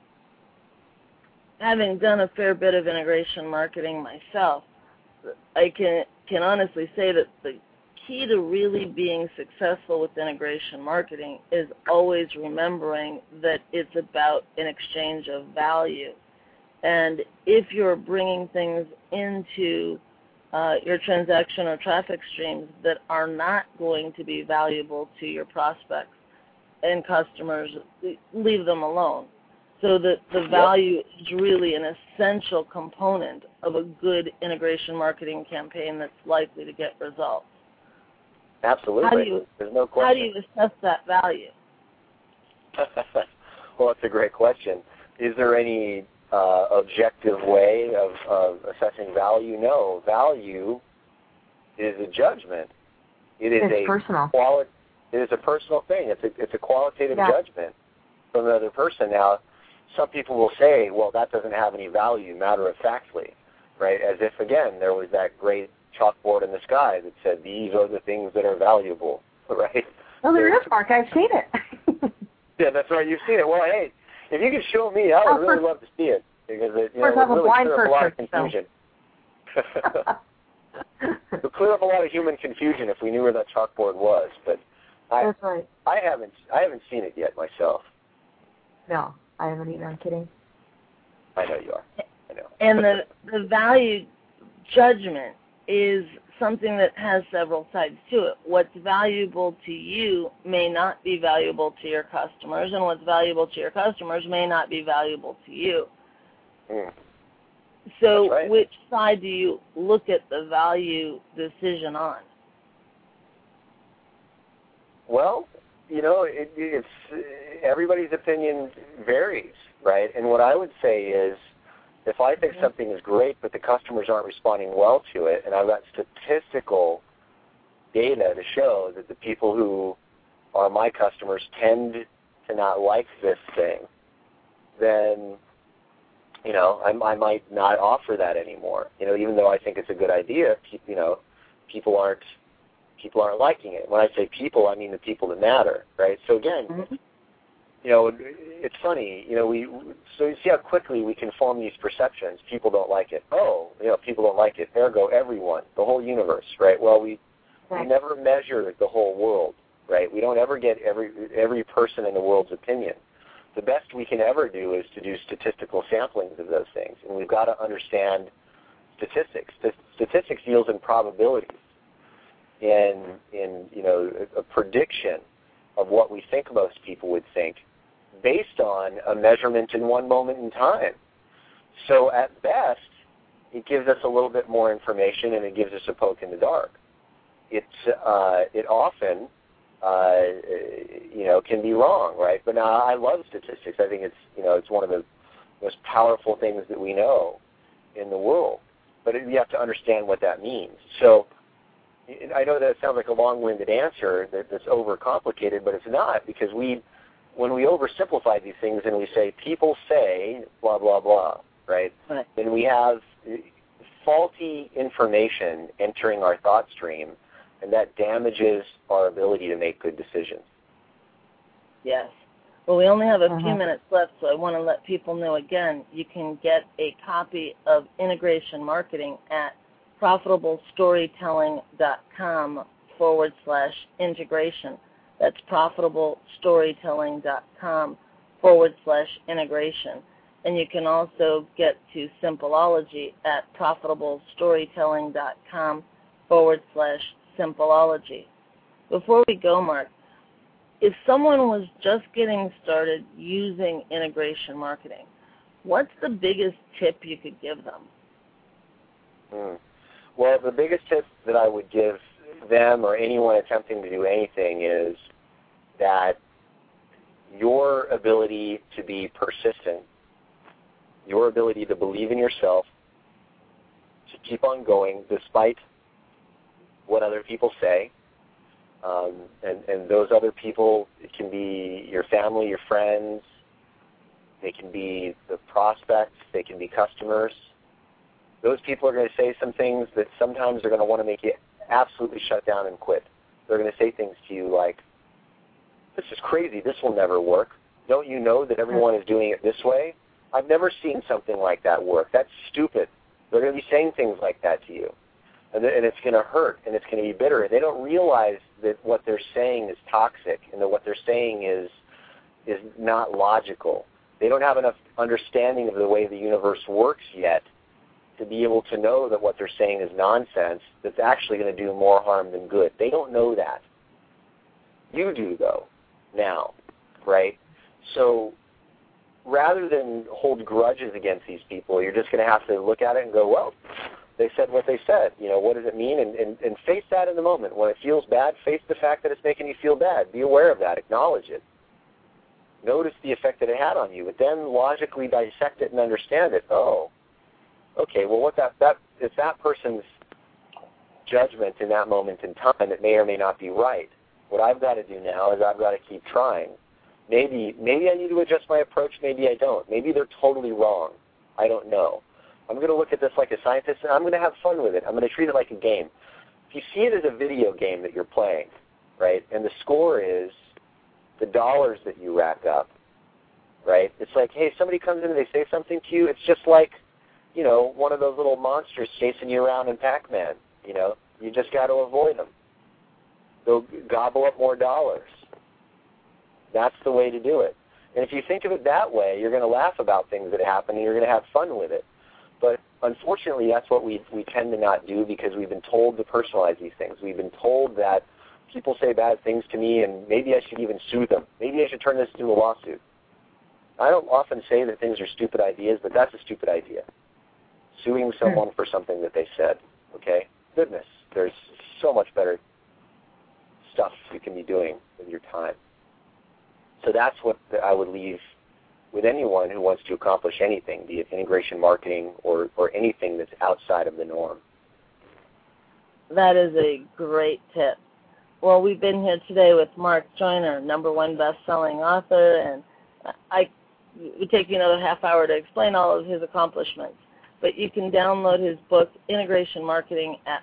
Having done a fair bit of integration marketing myself, I can honestly say that the key to really being successful with integration marketing is always remembering that it's about an exchange of value. And if you're bringing things into your transaction or traffic streams that are not going to be valuable to your prospects and customers, leave them alone. So that the value is really an essential component of a good integration marketing campaign that's likely to get results. Absolutely. There's no question. How do you assess that value? Well, it's a great question. Is there any objective way of assessing value? No. Value is a judgment. It's personal. It is a personal thing. It's a qualitative judgment from the other person. Now, some people will say, well, that doesn't have any value, matter-of-factly, right? As if, again, there was that great chalkboard in the sky that said, these are the things that are valuable, right? Well, there is, Mark. I've seen it. Yeah, that's right. You've seen it. Well, hey, if you could show me, I would really love to see it, because it would really clear up a lot of confusion. It would clear up a lot of human confusion if we knew where that chalkboard was. But that's right. I haven't seen it yet myself. No, I haven't either. I'm kidding. I know you are. I know. And the value judgment is something that has several sides to it. What's valuable to you may not be valuable to your customers, and what's valuable to your customers may not be valuable to you. So right. Which side do you look at the value decision on? Well, it's everybody's opinion varies, right? And what I would say is, if I think something is great but the customers aren't responding well to it, and I've got statistical data to show that the people who are my customers tend to not like this thing, then, I might not offer that anymore. Even though I think it's a good idea, people aren't liking it. When I say people, I mean the people that matter, right? So again, it's funny, so you see how quickly we can form these perceptions. People don't like it. People don't like it. Ergo, everyone, the whole universe, right? Well, we never measure the whole world, right? We don't ever get every person in the world's opinion. The best we can ever do is to do statistical samplings of those things, and we've got to understand statistics. Statistics deals in probabilities, in a prediction of what we think most people would think, based on a measurement in one moment in time. So at best, it gives us a little bit more information, and it gives us a poke in the dark. It often, can be wrong, right? But now I love statistics. I think it's one of the most powerful things that we know in the world. But you have to understand what that means. So I know that sounds like a long-winded answer that's overcomplicated, but it's not, because when we oversimplify these things and we say, people say blah, blah, blah, right? Then we have faulty information entering our thought stream, and that damages our ability to make good decisions. Yes. Well, we only have a few minutes left, so I want to let people know again, you can get a copy of Integration Marketing at profitablestorytelling.com/integration. That's profitablestorytelling.com/integration. And you can also get to Simpleology at profitablestorytelling.com/Simpleology. Before we go, Mark, if someone was just getting started using integration marketing, what's the biggest tip you could give them? Well, the biggest tip that I would give them or anyone attempting to do anything is that your ability to be persistent, your ability to believe in yourself, to keep on going despite what other people say, and those other people, it can be your family, your friends, they can be the prospects, they can be customers. Those people are going to say some things that sometimes they're going to want to make you absolutely shut down and quit. They're going to say things to you like, this is crazy, this will never work. Don't you know that everyone is doing it this way? I've never seen something like that work. That's stupid. They're going to be saying things like that to you. And it's going to hurt, and it's going to be bitter. And they don't realize that what they're saying is toxic, and that what they're saying is not logical. They don't have enough understanding of the way the universe works yet to be able to know that what they're saying is nonsense, that's actually going to do more harm than good. They don't know that. You do, though, now, right? So rather than hold grudges against these people, you're just going to have to look at it and go, well, they said what they said. What does it mean? And face that in the moment. When it feels bad, face the fact that it's making you feel bad. Be aware of that. Acknowledge it. Notice the effect that it had on you, but then logically dissect it and understand it. Oh, okay, well, what it's that person's judgment in that moment in time that may or may not be right. What I've got to do now is I've got to keep trying. Maybe I need to adjust my approach, maybe I don't. Maybe they're totally wrong. I don't know. I'm going to look at this like a scientist, and I'm going to have fun with it. I'm going to treat it like a game. If you see it as a video game that you're playing, right, and the score is the dollars that you rack up, right, it's like, hey, somebody comes in and they say something to you, it's just like, one of those little monsters chasing you around in Pac-Man, You just got to avoid them. They'll gobble up more dollars. That's the way to do it. And if you think of it that way, you're going to laugh about things that happen, and you're going to have fun with it. But unfortunately, that's what we tend to not do because we've been told to personalize these things. We've been told that people say bad things to me and maybe I should even sue them. Maybe I should turn this into a lawsuit. I don't often say that things are stupid ideas, but that's a stupid idea. Suing someone for something that they said, okay? Goodness, there's so much better stuff you can be doing with your time. So that's what I would leave with anyone who wants to accomplish anything, be it integration marketing or anything that's outside of the norm. That is a great tip. Well, we've been here today with Mark Joyner, #1 best-selling author, and it would take you another half hour to explain all of his accomplishments. But you can download his book, Integration Marketing, at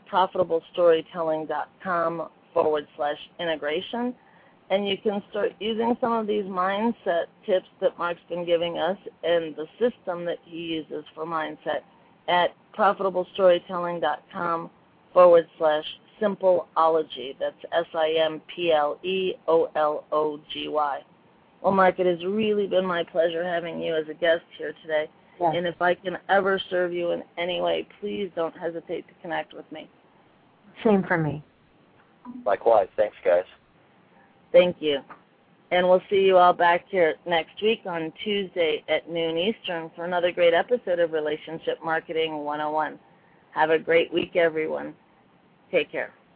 profitablestorytelling.com/integration. And you can start using some of these mindset tips that Mark's been giving us and the system that he uses for mindset at profitablestorytelling.com/simpleology. That's SIMPLEOLOGY. Well, Mark, it has really been my pleasure having you as a guest here today. Yes. And if I can ever serve you in any way, please don't hesitate to connect with me. Same for me. Likewise. Thanks, guys. Thank you. And we'll see you all back here next week on Tuesday at noon Eastern for another great episode of Relationship Marketing 101. Have a great week, everyone. Take care.